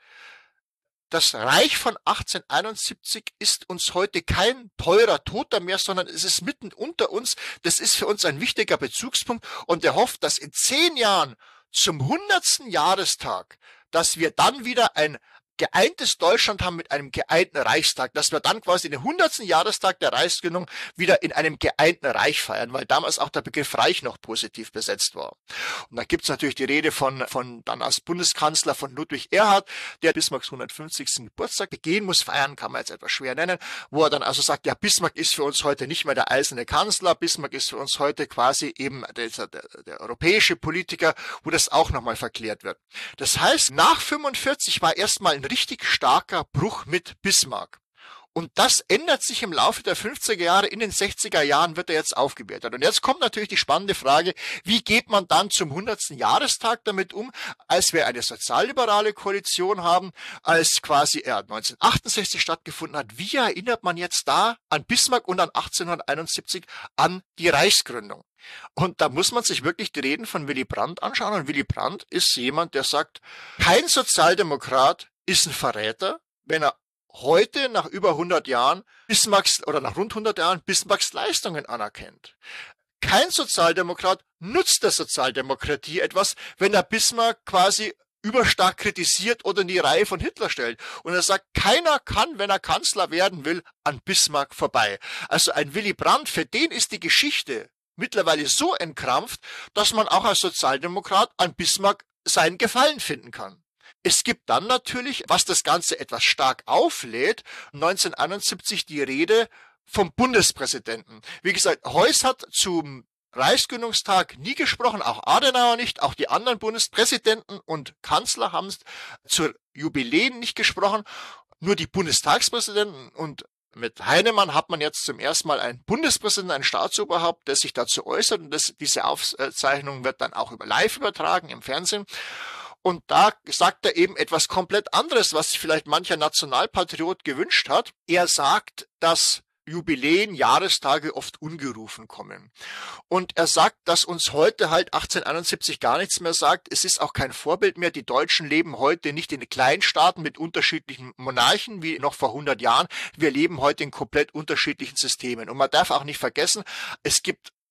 das Reich von 1871 ist uns heute kein teurer Toter mehr, sondern es ist mitten unter uns. Das ist für uns ein wichtiger Bezugspunkt, und er hofft, dass in 10 Jahren zum 100. Jahrestag, dass wir dann wieder ein geeintes Deutschland haben mit einem geeinten Reichstag, dass wir dann quasi den 100. Jahrestag der Reichsgründung wieder in einem geeinten Reich feiern, weil damals auch der Begriff Reich noch positiv besetzt war. Und da gibt's natürlich die Rede von dann als Bundeskanzler von Ludwig Erhard, der Bismarcks 150. Geburtstag begehen muss, feiern kann man jetzt etwas schwer nennen, wo er dann also sagt, ja, Bismarck ist für uns heute nicht mehr der eiserne Kanzler, Bismarck ist für uns heute quasi eben der europäische Politiker, wo das auch nochmal verklärt wird. Das heißt, nach 45 war erstmal ein richtig starker Bruch mit Bismarck. Und das ändert sich im Laufe der 50er Jahre. In den 60er Jahren wird er jetzt aufgewertet. Und jetzt kommt natürlich die spannende Frage, wie geht man dann zum 100. Jahrestag damit um, als wir eine sozialliberale Koalition haben, als quasi 1968 stattgefunden hat. Wie erinnert man jetzt da an Bismarck und an 1871 an die Reichsgründung? Und da muss man sich wirklich die Reden von Willy Brandt anschauen. Und Willy Brandt ist jemand, der sagt, kein Sozialdemokrat ist ein Verräter, wenn er heute nach über 100 Jahren Bismarcks oder nach rund 100 Jahren Bismarcks Leistungen anerkennt. Kein Sozialdemokrat nutzt der Sozialdemokratie etwas, wenn er Bismarck quasi überstark kritisiert oder in die Reihe von Hitler stellt. Und er sagt, keiner kann, wenn er Kanzler werden will, an Bismarck vorbei. Also ein Willy Brandt, für den ist die Geschichte mittlerweile so entkrampft, dass man auch als Sozialdemokrat an Bismarck seinen Gefallen finden kann. Es gibt dann natürlich, was das Ganze etwas stark auflädt, 1971 die Rede vom Bundespräsidenten. Wie gesagt, Heuss hat zum Reichsgründungstag nie gesprochen, auch Adenauer nicht, auch die anderen Bundespräsidenten und Kanzler haben zur Jubiläen nicht gesprochen, nur die Bundestagspräsidenten, und mit Heinemann hat man jetzt zum ersten Mal einen Bundespräsidenten, ein Staatsoberhaupt, der sich dazu äußert, und diese Aufzeichnung wird dann auch live übertragen im Fernsehen. Und da sagt er eben etwas komplett anderes, was sich vielleicht mancher Nationalpatriot gewünscht hat. Er sagt, dass Jubiläen, Jahrestage oft ungerufen kommen. Und er sagt, dass uns heute halt 1871 gar nichts mehr sagt. Es ist auch kein Vorbild mehr. Die Deutschen leben heute nicht in Kleinstaaten mit unterschiedlichen Monarchen wie noch vor 100 Jahren. Wir leben heute in komplett unterschiedlichen Systemen. Und man darf auch nicht vergessen, es gibt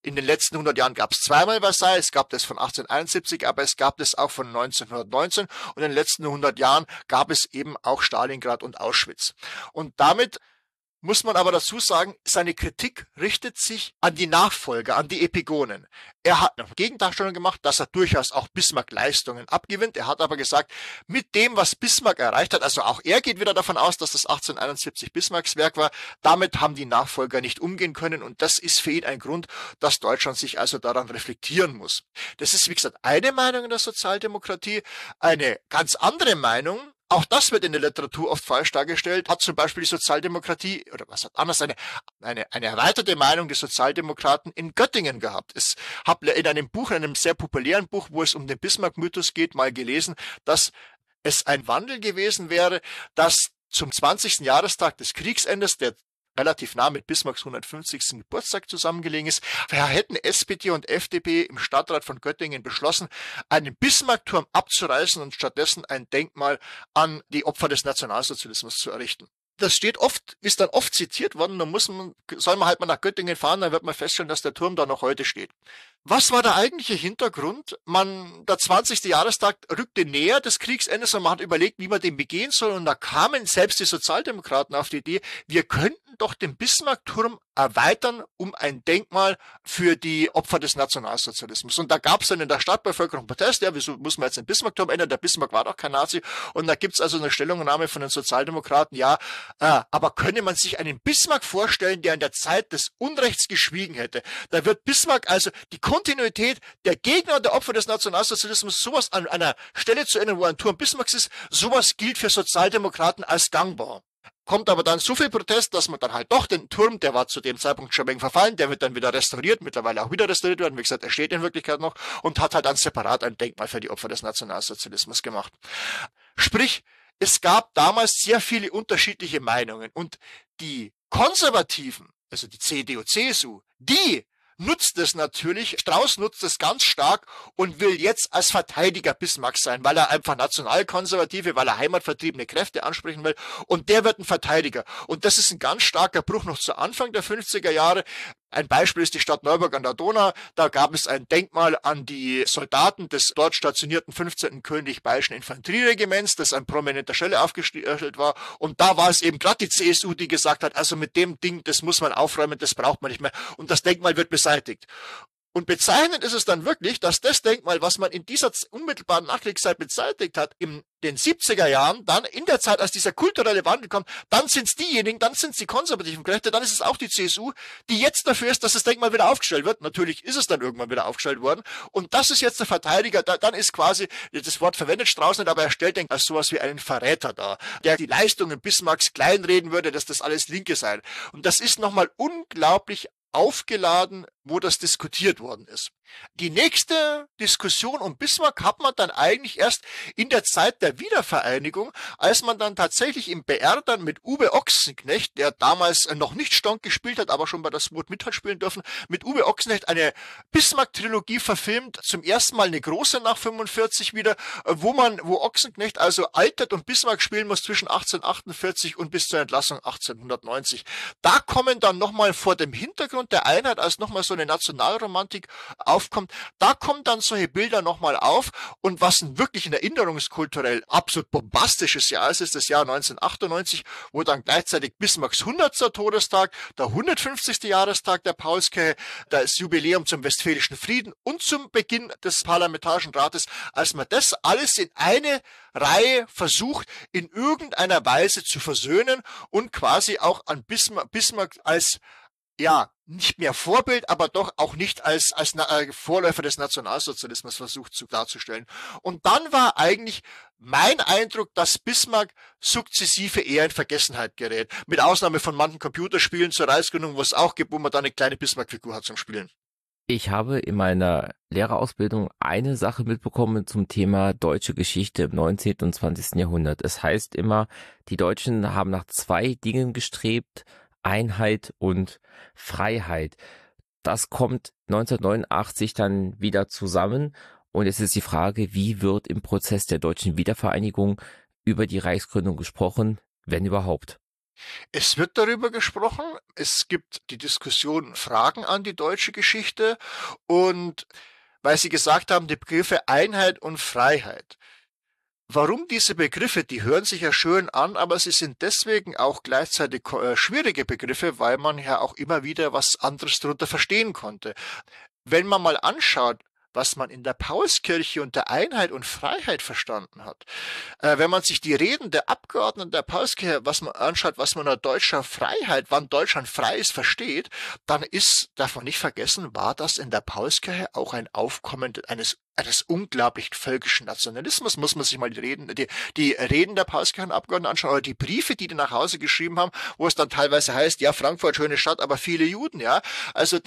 In den letzten 100 Jahren gab es zweimal Versailles, es gab das von 1871, aber es gab das auch von 1919 und in den letzten 100 Jahren gab es eben auch Stalingrad und Auschwitz. Und damit muss man aber dazu sagen, seine Kritik richtet sich an die Nachfolger, an die Epigonen. Er hat eine Gegendarstellung gemacht, dass er durchaus auch Bismarck Leistungen abgewinnt. Er hat aber gesagt, mit dem, was Bismarck erreicht hat, also auch er geht wieder davon aus, dass das 1871 Bismarcks Werk war, damit haben die Nachfolger nicht umgehen können und das ist für ihn ein Grund, dass Deutschland sich also daran reflektieren muss. Das ist, wie gesagt, eine Meinung in der Sozialdemokratie. Eine ganz andere Meinung, auch das wird in der Literatur oft falsch dargestellt, hat zum Beispiel die Sozialdemokratie, oder was hat anders, eine erweiterte Meinung des Sozialdemokraten in Göttingen gehabt. Ich habe in einem Buch, in einem sehr populären Buch, wo es um den Bismarck-Mythos geht, mal gelesen, dass es ein Wandel gewesen wäre, dass zum 20. Jahrestag des Kriegsendes, der relativ nah mit Bismarcks 150. Geburtstag zusammengelegen ist, hätten SPD und FDP im Stadtrat von Göttingen beschlossen, einen Bismarckturm abzureißen und stattdessen ein Denkmal an die Opfer des Nationalsozialismus zu errichten. Das ist dann oft zitiert worden, soll man halt mal nach Göttingen fahren, dann wird man feststellen, dass der Turm da noch heute steht. Was war der eigentliche Hintergrund? Der 20. Jahrestag rückte näher des Kriegsendes und man hat überlegt, wie man den begehen soll und da kamen selbst die Sozialdemokraten auf die Idee, wir könnten doch den Bismarckturm erweitern um ein Denkmal für die Opfer des Nationalsozialismus. Und da gab es dann in der Stadtbevölkerung Protest, ja, wieso muss man jetzt den Bismarckturm ändern? Der Bismarck war doch kein Nazi. Und da gibt's also eine Stellungnahme von den Sozialdemokraten, ja, aber könne man sich einen Bismarck vorstellen, der in der Zeit des Unrechts geschwiegen hätte? Da wird Bismarck also die Kontinuität der Gegner und der Opfer des Nationalsozialismus, sowas an einer Stelle zu ändern, wo ein Turm Bismarcks ist, sowas gilt für Sozialdemokraten als gangbar. Kommt aber dann so viel Protest, dass man dann halt doch den Turm, der war zu dem Zeitpunkt schon ein wenig verfallen, der wird dann wieder restauriert, mittlerweile auch wieder restauriert werden, wie gesagt, er steht in Wirklichkeit noch und hat halt dann separat ein Denkmal für die Opfer des Nationalsozialismus gemacht. Sprich, es gab damals sehr viele unterschiedliche Meinungen und die Konservativen, also die CDU, CSU, die nutzt es natürlich, Strauß nutzt es ganz stark und will jetzt als Verteidiger Bismarcks sein, weil er einfach nationalkonservative, weil er heimatvertriebene Kräfte ansprechen will und der wird ein Verteidiger. Und das ist ein ganz starker Bruch noch zu Anfang der 50er Jahre. Ein Beispiel ist die Stadt Neuburg an der Donau. Da gab es ein Denkmal an die Soldaten des dort stationierten 15. Königlich Bayerischen Infanterieregiments, das an prominenter Stelle aufgestellt war. Und da war es eben gerade die CSU, die gesagt hat, also mit dem Ding, das muss man aufräumen, das braucht man nicht mehr. Und das Denkmal wird beseitigt. Und bezeichnend ist es dann wirklich, dass das Denkmal, was man in dieser unmittelbaren Nachkriegszeit beseitigt hat, in den 70er Jahren, dann in der Zeit, als dieser kulturelle Wandel kommt, dann sind es diejenigen, dann sind es die konservativen Kräfte, dann ist es auch die CSU, die jetzt dafür ist, dass das Denkmal wieder aufgestellt wird. Natürlich ist es dann irgendwann wieder aufgestellt worden. Und das ist jetzt der Verteidiger, dann ist quasi, das Wort verwendet Strauß nicht, aber er stellt den als sowas wie einen Verräter dar, der die Leistungen Bismarcks kleinreden würde, dass das alles Linke sei. Und das ist nochmal unglaublich aufgeladen, wo das diskutiert worden ist. Die nächste Diskussion um Bismarck hat man dann eigentlich erst in der Zeit der Wiedervereinigung, als man dann tatsächlich im BR dann mit Uwe Ochsenknecht, der damals noch nicht Stonk gespielt hat, aber schon bei der SWAT mit hat spielen dürfen, mit Uwe Ochsenknecht eine Bismarck-Trilogie verfilmt, zum ersten Mal eine große nach 45 wieder, wo Ochsenknecht also altert und Bismarck spielen muss zwischen 1848 und bis zur Entlassung 1890. Da kommen dann nochmal vor dem Hintergrund der Einheit, als nochmal so eine Nationalromantik aufkommt, da kommen dann solche Bilder nochmal auf und was ein wirklich ein erinnerungskulturell absolut bombastisches Jahr ist das Jahr 1998, wo dann gleichzeitig Bismarcks 100. Todestag, der 150. Jahrestag der Paulskirche, das Jubiläum zum Westfälischen Frieden und zum Beginn des Parlamentarischen Rates, als man das alles in eine Reihe versucht, in irgendeiner Weise zu versöhnen und quasi auch an Bismarck als nicht mehr Vorbild, aber doch auch nicht als Vorläufer des Nationalsozialismus versucht darzustellen. Und dann war eigentlich mein Eindruck, dass Bismarck sukzessive eher in Vergessenheit gerät. Mit Ausnahme von manchen Computerspielen zur Reichsgründung, wo es auch gibt, wo man dann eine kleine Bismarck-Figur hat zum Spielen. Ich habe in meiner Lehrerausbildung eine Sache mitbekommen zum Thema deutsche Geschichte im 19. und 20. Jahrhundert. Es heißt immer, die Deutschen haben nach zwei Dingen gestrebt, Einheit und Freiheit. Das kommt 1989 dann wieder zusammen und es ist die Frage, wie wird im Prozess der deutschen Wiedervereinigung über die Reichsgründung gesprochen, wenn überhaupt? Es wird darüber gesprochen. Es gibt die Diskussion Fragen an die deutsche Geschichte und weil Sie gesagt haben, die Begriffe Einheit und Freiheit. Warum diese Begriffe, die hören sich ja schön an, aber sie sind deswegen auch gleichzeitig schwierige Begriffe, weil man ja auch immer wieder was anderes darunter verstehen konnte. Wenn man mal anschaut, was man in der Paulskirche unter Einheit und Freiheit verstanden hat, wenn man sich die Reden der Abgeordneten der Paulskirche, was man anschaut, was man unter deutscher Freiheit, wann Deutschland frei ist, versteht, dann darf man nicht vergessen, war das in der Paulskirche auch ein Aufkommen eines unglaublich völkischen Nationalismus, muss man sich mal die Reden der Paulskirchenabgeordneten anschauen oder die Briefe, die nach Hause geschrieben haben, wo es dann teilweise heißt, ja, Frankfurt, schöne Stadt, aber viele Juden, ja. Also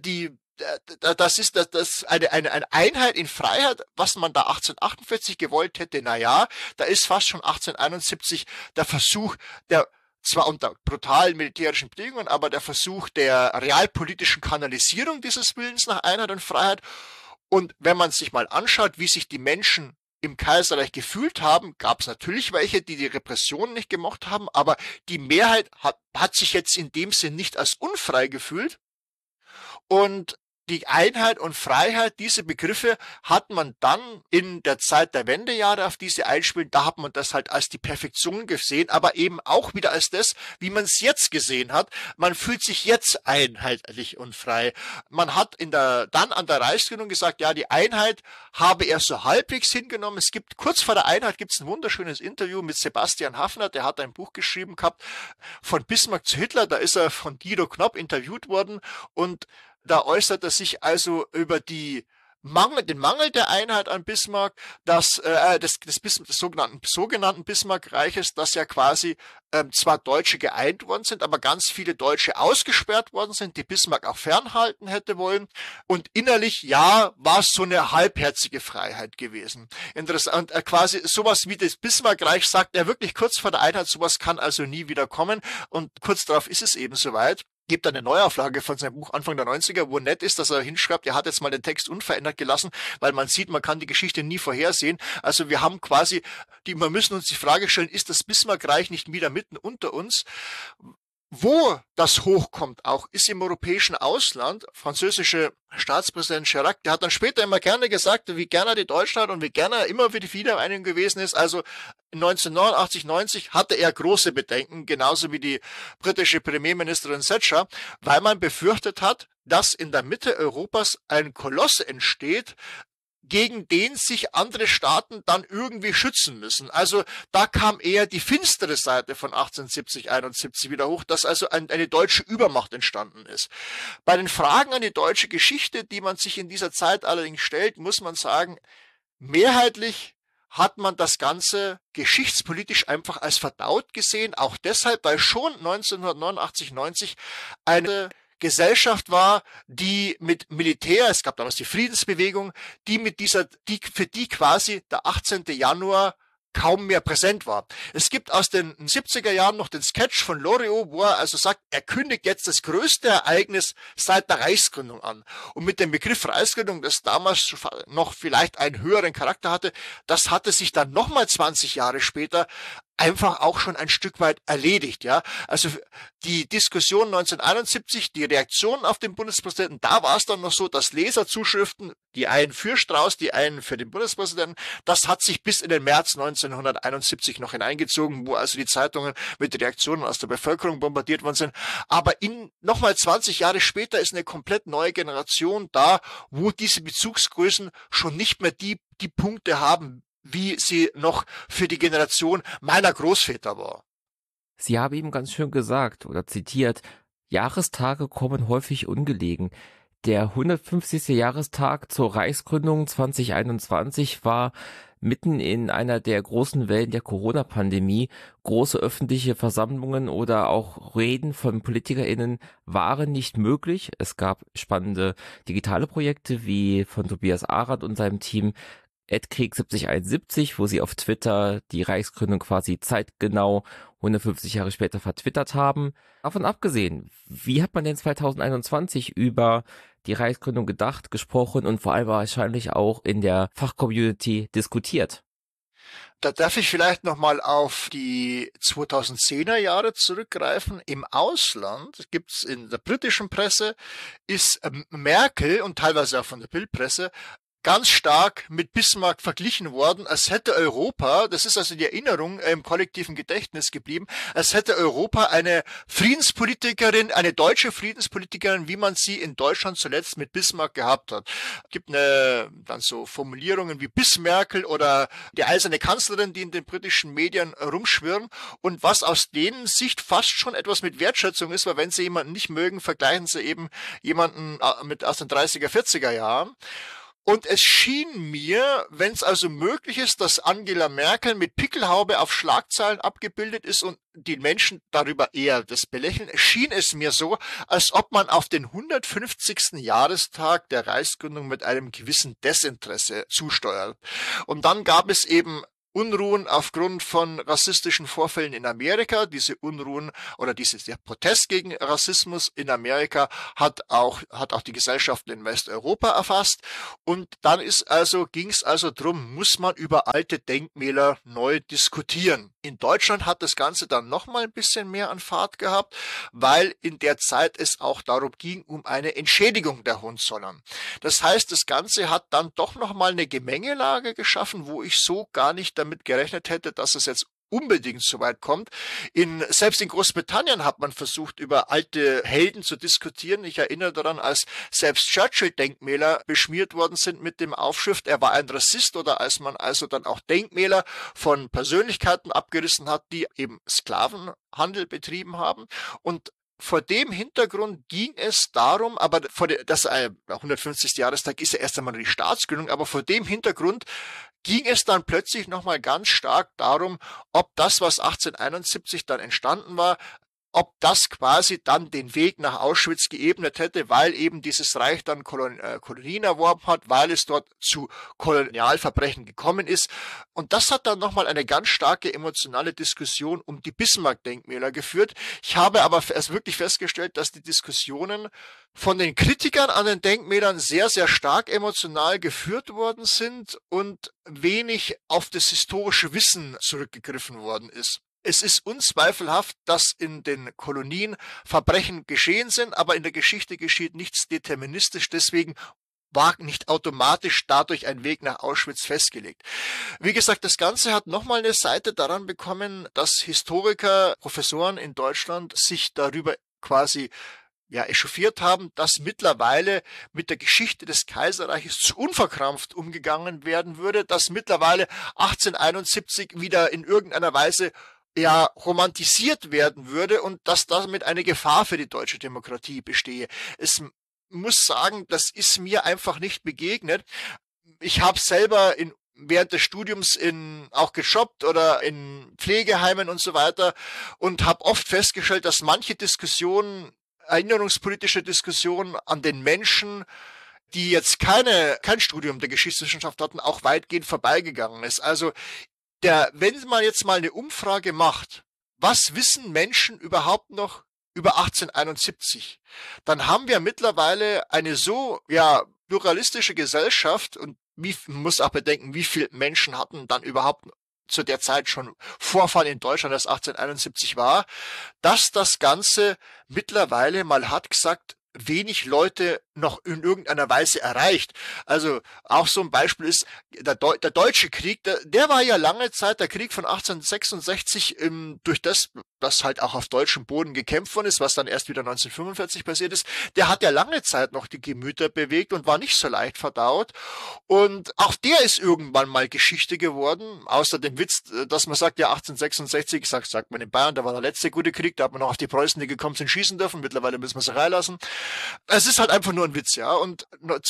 das ist eine Einheit in Freiheit, was man da 1848 gewollt hätte. Naja, da ist fast schon 1871 der Versuch, zwar unter brutalen militärischen Bedingungen, aber der Versuch der realpolitischen Kanalisierung dieses Willens nach Einheit und Freiheit. Und wenn man sich mal anschaut, wie sich die Menschen im Kaiserreich gefühlt haben, gab es natürlich welche, die Repressionen nicht gemocht haben, aber die Mehrheit hat sich jetzt in dem Sinn nicht als unfrei gefühlt. Und die Einheit und Freiheit, diese Begriffe hat man dann in der Zeit der Wendejahre, auf die sie einspielen, da hat man das halt als die Perfektion gesehen, aber eben auch wieder als das, wie man es jetzt gesehen hat. Man fühlt sich jetzt einheitlich und frei. Man hat dann an der Reichsgründung gesagt, ja, die Einheit habe er so halbwegs hingenommen. Es gibt, kurz vor der Einheit gibt es ein wunderschönes Interview mit Sebastian Haffner, der hat ein Buch geschrieben gehabt, von Bismarck zu Hitler, da ist er von Guido Knopp interviewt worden und da äußert er sich also über den Mangel der Einheit an Bismarck, des sogenannten Bismarck-Reiches, dass ja quasi zwar Deutsche geeint worden sind, aber ganz viele Deutsche ausgesperrt worden sind, die Bismarck auch fernhalten hätte wollen. Und innerlich, ja, war es so eine halbherzige Freiheit gewesen. Interessant, quasi sowas wie das Bismarck-Reich sagt er wirklich kurz vor der Einheit, sowas kann also nie wieder kommen. Und kurz darauf ist es eben soweit. Gibt eine Neuauflage von seinem Buch Anfang der 90er, wo nett ist, dass er hinschreibt, er hat jetzt mal den Text unverändert gelassen, weil man sieht, man kann die Geschichte nie vorhersehen. Also wir haben quasi, wir müssen uns die Frage stellen, ist das Bismarck-Reich nicht wieder mitten unter uns? Wo das hochkommt, auch ist im europäischen Ausland. Französische Staatspräsident Chirac, der hat dann später immer gerne gesagt, wie gerne er die Deutschland und wie gerne er immer für die Wiedervereinigung gewesen ist. Also 1989, 90 hatte er große Bedenken, genauso wie die britische Premierministerin Thatcher, weil man befürchtet hat, dass in der Mitte Europas ein Koloss entsteht, gegen den sich andere Staaten dann irgendwie schützen müssen. Also da kam eher die finstere Seite von 1870, 71 wieder hoch, dass also eine deutsche Übermacht entstanden ist. Bei den Fragen an die deutsche Geschichte, die man sich in dieser Zeit allerdings stellt, muss man sagen, mehrheitlich hat man das Ganze geschichtspolitisch einfach als verdaut gesehen, auch deshalb, weil schon 1989, 90 eine Gesellschaft war, die mit Militär, es gab damals die Friedensbewegung, für die quasi der 18. Januar kaum mehr präsent war. Es gibt aus den 70er Jahren noch den Sketch von Loriot, wo er also sagt, er kündigt jetzt das größte Ereignis seit der Reichsgründung an. Und mit dem Begriff Reichsgründung, das damals noch vielleicht einen höheren Charakter hatte, das hatte sich dann nochmal 20 Jahre später einfach auch schon ein Stück weit erledigt, ja. Also die Diskussion 1971, die Reaktion auf den Bundespräsidenten, da war es dann noch so, dass Leserzuschriften, die einen für Strauß, die einen für den Bundespräsidenten, das hat sich bis in den März 1971 noch hineingezogen, wo also die Zeitungen mit Reaktionen aus der Bevölkerung bombardiert worden sind. Aber nochmal 20 Jahre später ist eine komplett neue Generation da, wo diese Bezugsgrößen schon nicht mehr die Punkte haben, wie sie noch für die Generation meiner Großväter war. Sie haben eben ganz schön gesagt oder zitiert, Jahrestage kommen häufig ungelegen. Der 150. Jahrestag zur Reichsgründung 2021 war mitten in einer der großen Wellen der Corona-Pandemie. Große öffentliche Versammlungen oder auch Reden von PolitikerInnen waren nicht möglich. Es gab spannende digitale Projekte wie von Tobias Arath und seinem Team @krieg7071, wo sie auf Twitter die Reichsgründung quasi zeitgenau 150 Jahre später vertwittert haben. Davon abgesehen, wie hat man denn 2021 über die Reichsgründung gedacht, gesprochen und vor allem wahrscheinlich auch in der Fachcommunity diskutiert? Da darf ich vielleicht nochmal auf die 2010er Jahre zurückgreifen. Im Ausland gibt's in der britischen Presse, ist Merkel und teilweise auch von der Bildpresse ganz stark mit Bismarck verglichen worden, als hätte Europa, das ist also die Erinnerung im kollektiven Gedächtnis geblieben, als hätte Europa eine Friedenspolitikerin, eine deutsche Friedenspolitikerin, wie man sie in Deutschland zuletzt mit Bismarck gehabt hat. Es gibt dann so Formulierungen wie Bismerkel oder die eiserne Kanzlerin, die in den britischen Medien rumschwirren und was aus denen Sicht fast schon etwas mit Wertschätzung ist, weil wenn sie jemanden nicht mögen, vergleichen sie eben jemanden aus den 30er, 40er Jahren. Und es schien mir, wenn es also möglich ist, dass Angela Merkel mit Pickelhaube auf Schlagzeilen abgebildet ist und die Menschen darüber eher das belächeln, schien es mir so, als ob man auf den 150. Jahrestag der Reichsgründung mit einem gewissen Desinteresse zusteuert. Und dann gab es eben Unruhen aufgrund von rassistischen Vorfällen in Amerika. Diese Unruhen oder der Protest gegen Rassismus in Amerika hat auch die Gesellschaften in Westeuropa erfasst. Und dann ging es also drum, muss man über alte Denkmäler neu diskutieren. In Deutschland hat das Ganze dann nochmal ein bisschen mehr an Fahrt gehabt, weil in der Zeit es auch darum ging, um eine Entschädigung der Hohenzollern. Das heißt, das Ganze hat dann doch nochmal eine Gemengelage geschaffen, wo ich so gar nicht damit gerechnet hätte, dass es jetzt unbedingt so weit kommt. Selbst in Großbritannien hat man versucht, über alte Helden zu diskutieren. Ich erinnere daran, als selbst Churchill-Denkmäler beschmiert worden sind mit dem Aufschrift, er war ein Rassist, oder als man also dann auch Denkmäler von Persönlichkeiten abgerissen hat, die eben Sklavenhandel betrieben haben. Und vor dem Hintergrund ging es darum, aber das 150. Jahrestag ist ja erst einmal die Staatsgründung, aber vor dem Hintergrund ging es dann plötzlich nochmal ganz stark darum, ob das, was 1871 dann entstanden war, ob das quasi dann den Weg nach Auschwitz geebnet hätte, weil eben dieses Reich dann Kolonien erworben hat, weil es dort zu Kolonialverbrechen gekommen ist. Und das hat dann nochmal eine ganz starke emotionale Diskussion um die Bismarck-Denkmäler geführt. Ich habe aber erst wirklich festgestellt, dass die Diskussionen von den Kritikern an den Denkmälern sehr, sehr stark emotional geführt worden sind und wenig auf das historische Wissen zurückgegriffen worden ist. Es ist unzweifelhaft, dass in den Kolonien Verbrechen geschehen sind, aber in der Geschichte geschieht nichts deterministisch, deswegen war nicht automatisch dadurch ein Weg nach Auschwitz festgelegt. Wie gesagt, das Ganze hat nochmal eine Seite daran bekommen, dass Historiker, Professoren in Deutschland sich darüber quasi echauffiert haben, dass mittlerweile mit der Geschichte des Kaiserreiches zu unverkrampft umgegangen werden würde, dass mittlerweile 1871 wieder in irgendeiner Weise romantisiert werden würde und dass damit eine Gefahr für die deutsche Demokratie bestehe. Es muss sagen, das ist mir einfach nicht begegnet. Ich habe selber während des Studiums auch gejobbt oder in Pflegeheimen und so weiter und habe oft festgestellt, dass manche Diskussionen, erinnerungspolitische Diskussionen an den Menschen, die jetzt kein Studium der Geschichtswissenschaft hatten, auch weitgehend vorbeigegangen ist. Also wenn man jetzt mal eine Umfrage macht, was wissen Menschen überhaupt noch über 1871, dann haben wir mittlerweile eine so pluralistische Gesellschaft und man muss auch bedenken, wie viele Menschen hatten dann überhaupt zu der Zeit schon Vorfall in Deutschland, das 1871 war, dass das Ganze mittlerweile mal hart gesagt wenig Leute noch in irgendeiner Weise erreicht. Also auch so ein Beispiel ist der Deutsche Krieg, der war ja lange Zeit, der Krieg von 1866, durch das halt auch auf deutschem Boden gekämpft worden ist, was dann erst wieder 1945 passiert ist, der hat ja lange Zeit noch die Gemüter bewegt und war nicht so leicht verdaut. Und auch der ist irgendwann mal Geschichte geworden, außer dem Witz, dass man sagt, 1866, sagt man in Bayern, da war der letzte gute Krieg, da hat man noch auf die Preußen, die gekommen sind, schießen dürfen, mittlerweile müssen wir sie reinlassen. Es ist halt einfach nur ein Witz, ja. Und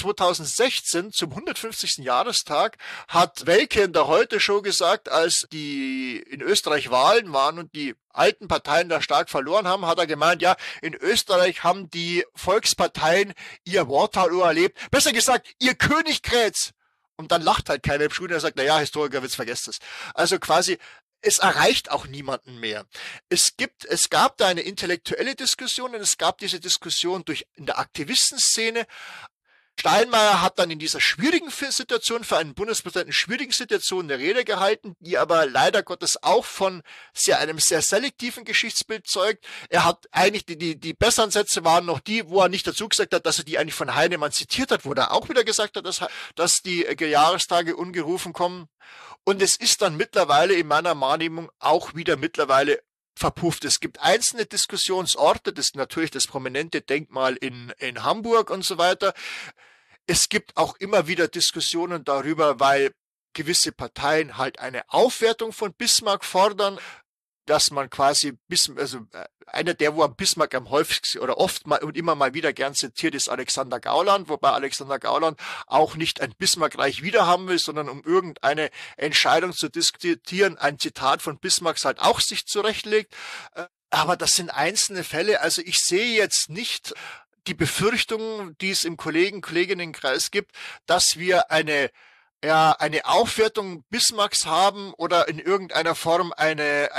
2016 zum 150. Jahrestag hat Welke in der Heute-Show gesagt, als die in Österreich Wahlen waren und die alten Parteien da stark verloren haben, hat er gemeint, in Österreich haben die Volksparteien ihr Waterloo erlebt. Besser gesagt, ihr Königgrätz. Und dann lacht halt keiner im Studio, der sagt, Historikerwitz, vergesst es. Also quasi, es erreicht auch niemanden mehr. Es gab da eine intellektuelle Diskussion und es gab diese Diskussion in der Aktivistenszene. Steinmeier hat dann in dieser schwierigen Situation, für einen Bundespräsidenten schwierigen Situation eine Rede gehalten, die aber leider Gottes auch von einem sehr selektiven Geschichtsbild zeugt. Er hat eigentlich, die besseren Sätze waren noch die, wo er nicht dazu gesagt hat, dass er die eigentlich von Heinemann zitiert hat, wo er auch wieder gesagt hat, dass die Jahrestage ungerufen kommen. Und es ist dann mittlerweile in meiner Wahrnehmung auch wieder mittlerweile verpufft. Es gibt einzelne Diskussionsorte, das ist natürlich das prominente Denkmal in Hamburg und so weiter. Es gibt auch immer wieder Diskussionen darüber, weil gewisse Parteien halt eine Aufwertung von Bismarck fordern, dass man quasi, einer der, wo am Bismarck am häufigsten oder oft mal und immer mal wieder gern zitiert, ist Alexander Gauland, wobei Alexander Gauland auch nicht ein Bismarck-Reich wiederhaben will, sondern um irgendeine Entscheidung zu diskutieren, ein Zitat von Bismarcks halt auch sich zurechtlegt. Aber das sind einzelne Fälle, also ich sehe jetzt nicht die Befürchtung, die es im Kolleginnenkreis gibt, dass wir eine Aufwertung Bismarcks haben oder in irgendeiner Form einen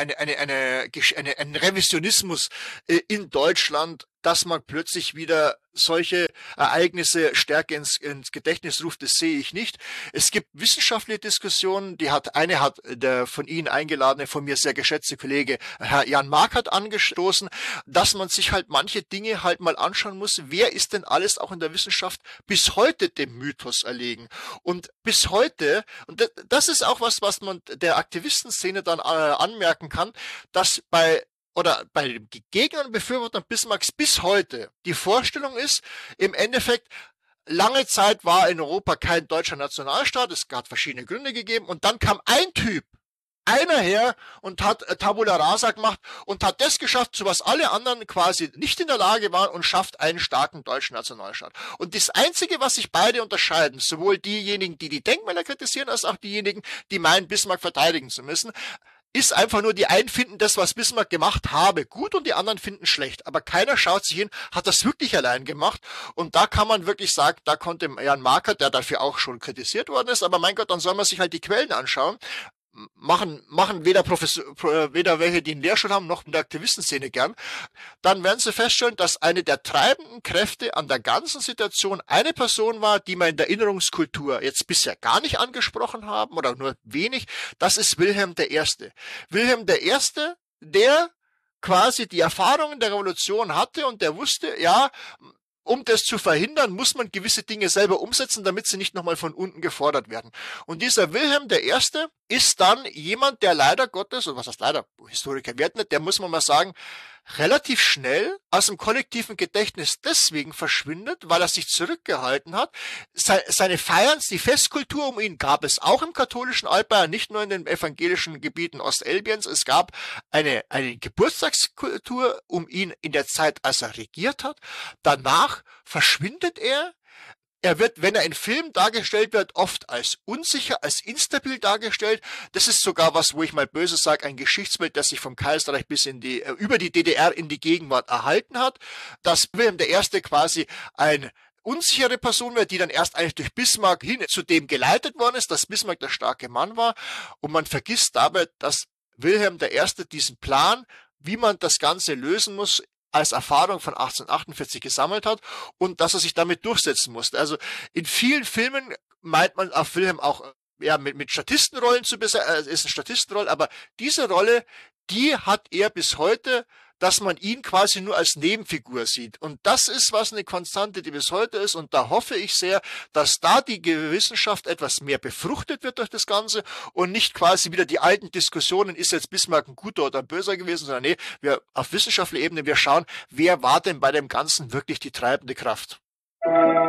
Revisionismus in Deutschland, dass man plötzlich wieder solche Ereignisse stärker ins Gedächtnis ruft, das sehe ich nicht. Es gibt wissenschaftliche Diskussionen, eine hat der von Ihnen eingeladene, von mir sehr geschätzte Kollege Herr Jan Markert angestoßen, dass man sich halt manche Dinge halt mal anschauen muss, wer ist denn alles auch in der Wissenschaft bis heute dem Mythos erlegen. Und bis heute, und das ist auch was man der Aktivistenszene dann anmerken kann, dass bei den Gegnern und Befürwortern Bismarcks bis heute die Vorstellung ist, im Endeffekt, lange Zeit war in Europa kein deutscher Nationalstaat, es hat verschiedene Gründe gegeben, und dann kam einer her und hat Tabula Rasa gemacht und hat das geschafft, zu was alle anderen quasi nicht in der Lage waren, und schafft einen starken deutschen Nationalstaat. Und das Einzige, was sich beide unterscheiden, sowohl diejenigen, die die Denkmäler kritisieren, als auch diejenigen, die meinen, Bismarck verteidigen zu müssen, ist einfach nur, die einen finden das, was Bismarck gemacht habe, gut, und die anderen finden schlecht. Aber keiner schaut sich hin, hat das wirklich allein gemacht. Und da kann man wirklich sagen, da konnte Jan Markert, der dafür auch schon kritisiert worden ist, aber mein Gott, dann soll man sich halt die Quellen anschauen. Machen weder welche, die einen Lehrstuhl haben, noch in der Aktivistenszene gern. Dann werden sie feststellen, dass eine der treibenden Kräfte an der ganzen Situation eine Person war, die wir in der Erinnerungskultur jetzt bisher gar nicht angesprochen haben oder nur wenig. Das ist Wilhelm I. Wilhelm I., der quasi die Erfahrungen der Revolution hatte und der wusste, ja, um das zu verhindern, muss man gewisse Dinge selber umsetzen, damit sie nicht nochmal von unten gefordert werden. Und dieser Wilhelm I. ist dann jemand, der leider Gottes, und was heißt leider, Historiker wird nicht, der muss man mal sagen, relativ schnell aus dem kollektiven Gedächtnis deswegen verschwindet, weil er sich zurückgehalten hat. Seine Feiern, die Festkultur um ihn gab es auch im katholischen Altbayern, nicht nur in den evangelischen Gebieten Ostelbiens. Es gab eine Geburtstagskultur um ihn in der Zeit, als er regiert hat. Danach verschwindet er. Er wird, wenn er in Filmen dargestellt wird, oft als unsicher, als instabil dargestellt. Das ist sogar was, wo ich mal böse sage, ein Geschichtsbild, das sich vom Kaiserreich bis über die DDR in die Gegenwart erhalten hat. Dass Wilhelm I. quasi ein unsichere Person wird, die dann erst eigentlich durch Bismarck hin zu dem geleitet worden ist, dass Bismarck der starke Mann war. Und man vergisst dabei, dass Wilhelm I. diesen Plan, wie man das Ganze lösen muss, als Erfahrung von 1848 gesammelt hat und dass er sich damit durchsetzen musste. Also in vielen Filmen meint man auf Wilhelm auch mit Statistenrollen zu besetzen, ist eine Statistenrolle, aber diese Rolle, die hat er bis heute, dass man ihn quasi nur als Nebenfigur sieht. Und das ist eine Konstante, die bis heute ist. Und da hoffe ich sehr, dass da die Wissenschaft etwas mehr befruchtet wird durch das Ganze und nicht quasi wieder die alten Diskussionen, ist jetzt Bismarck ein guter oder ein böser gewesen, sondern nee, wir auf wissenschaftlicher Ebene, wir schauen, wer war denn bei dem Ganzen wirklich die treibende Kraft.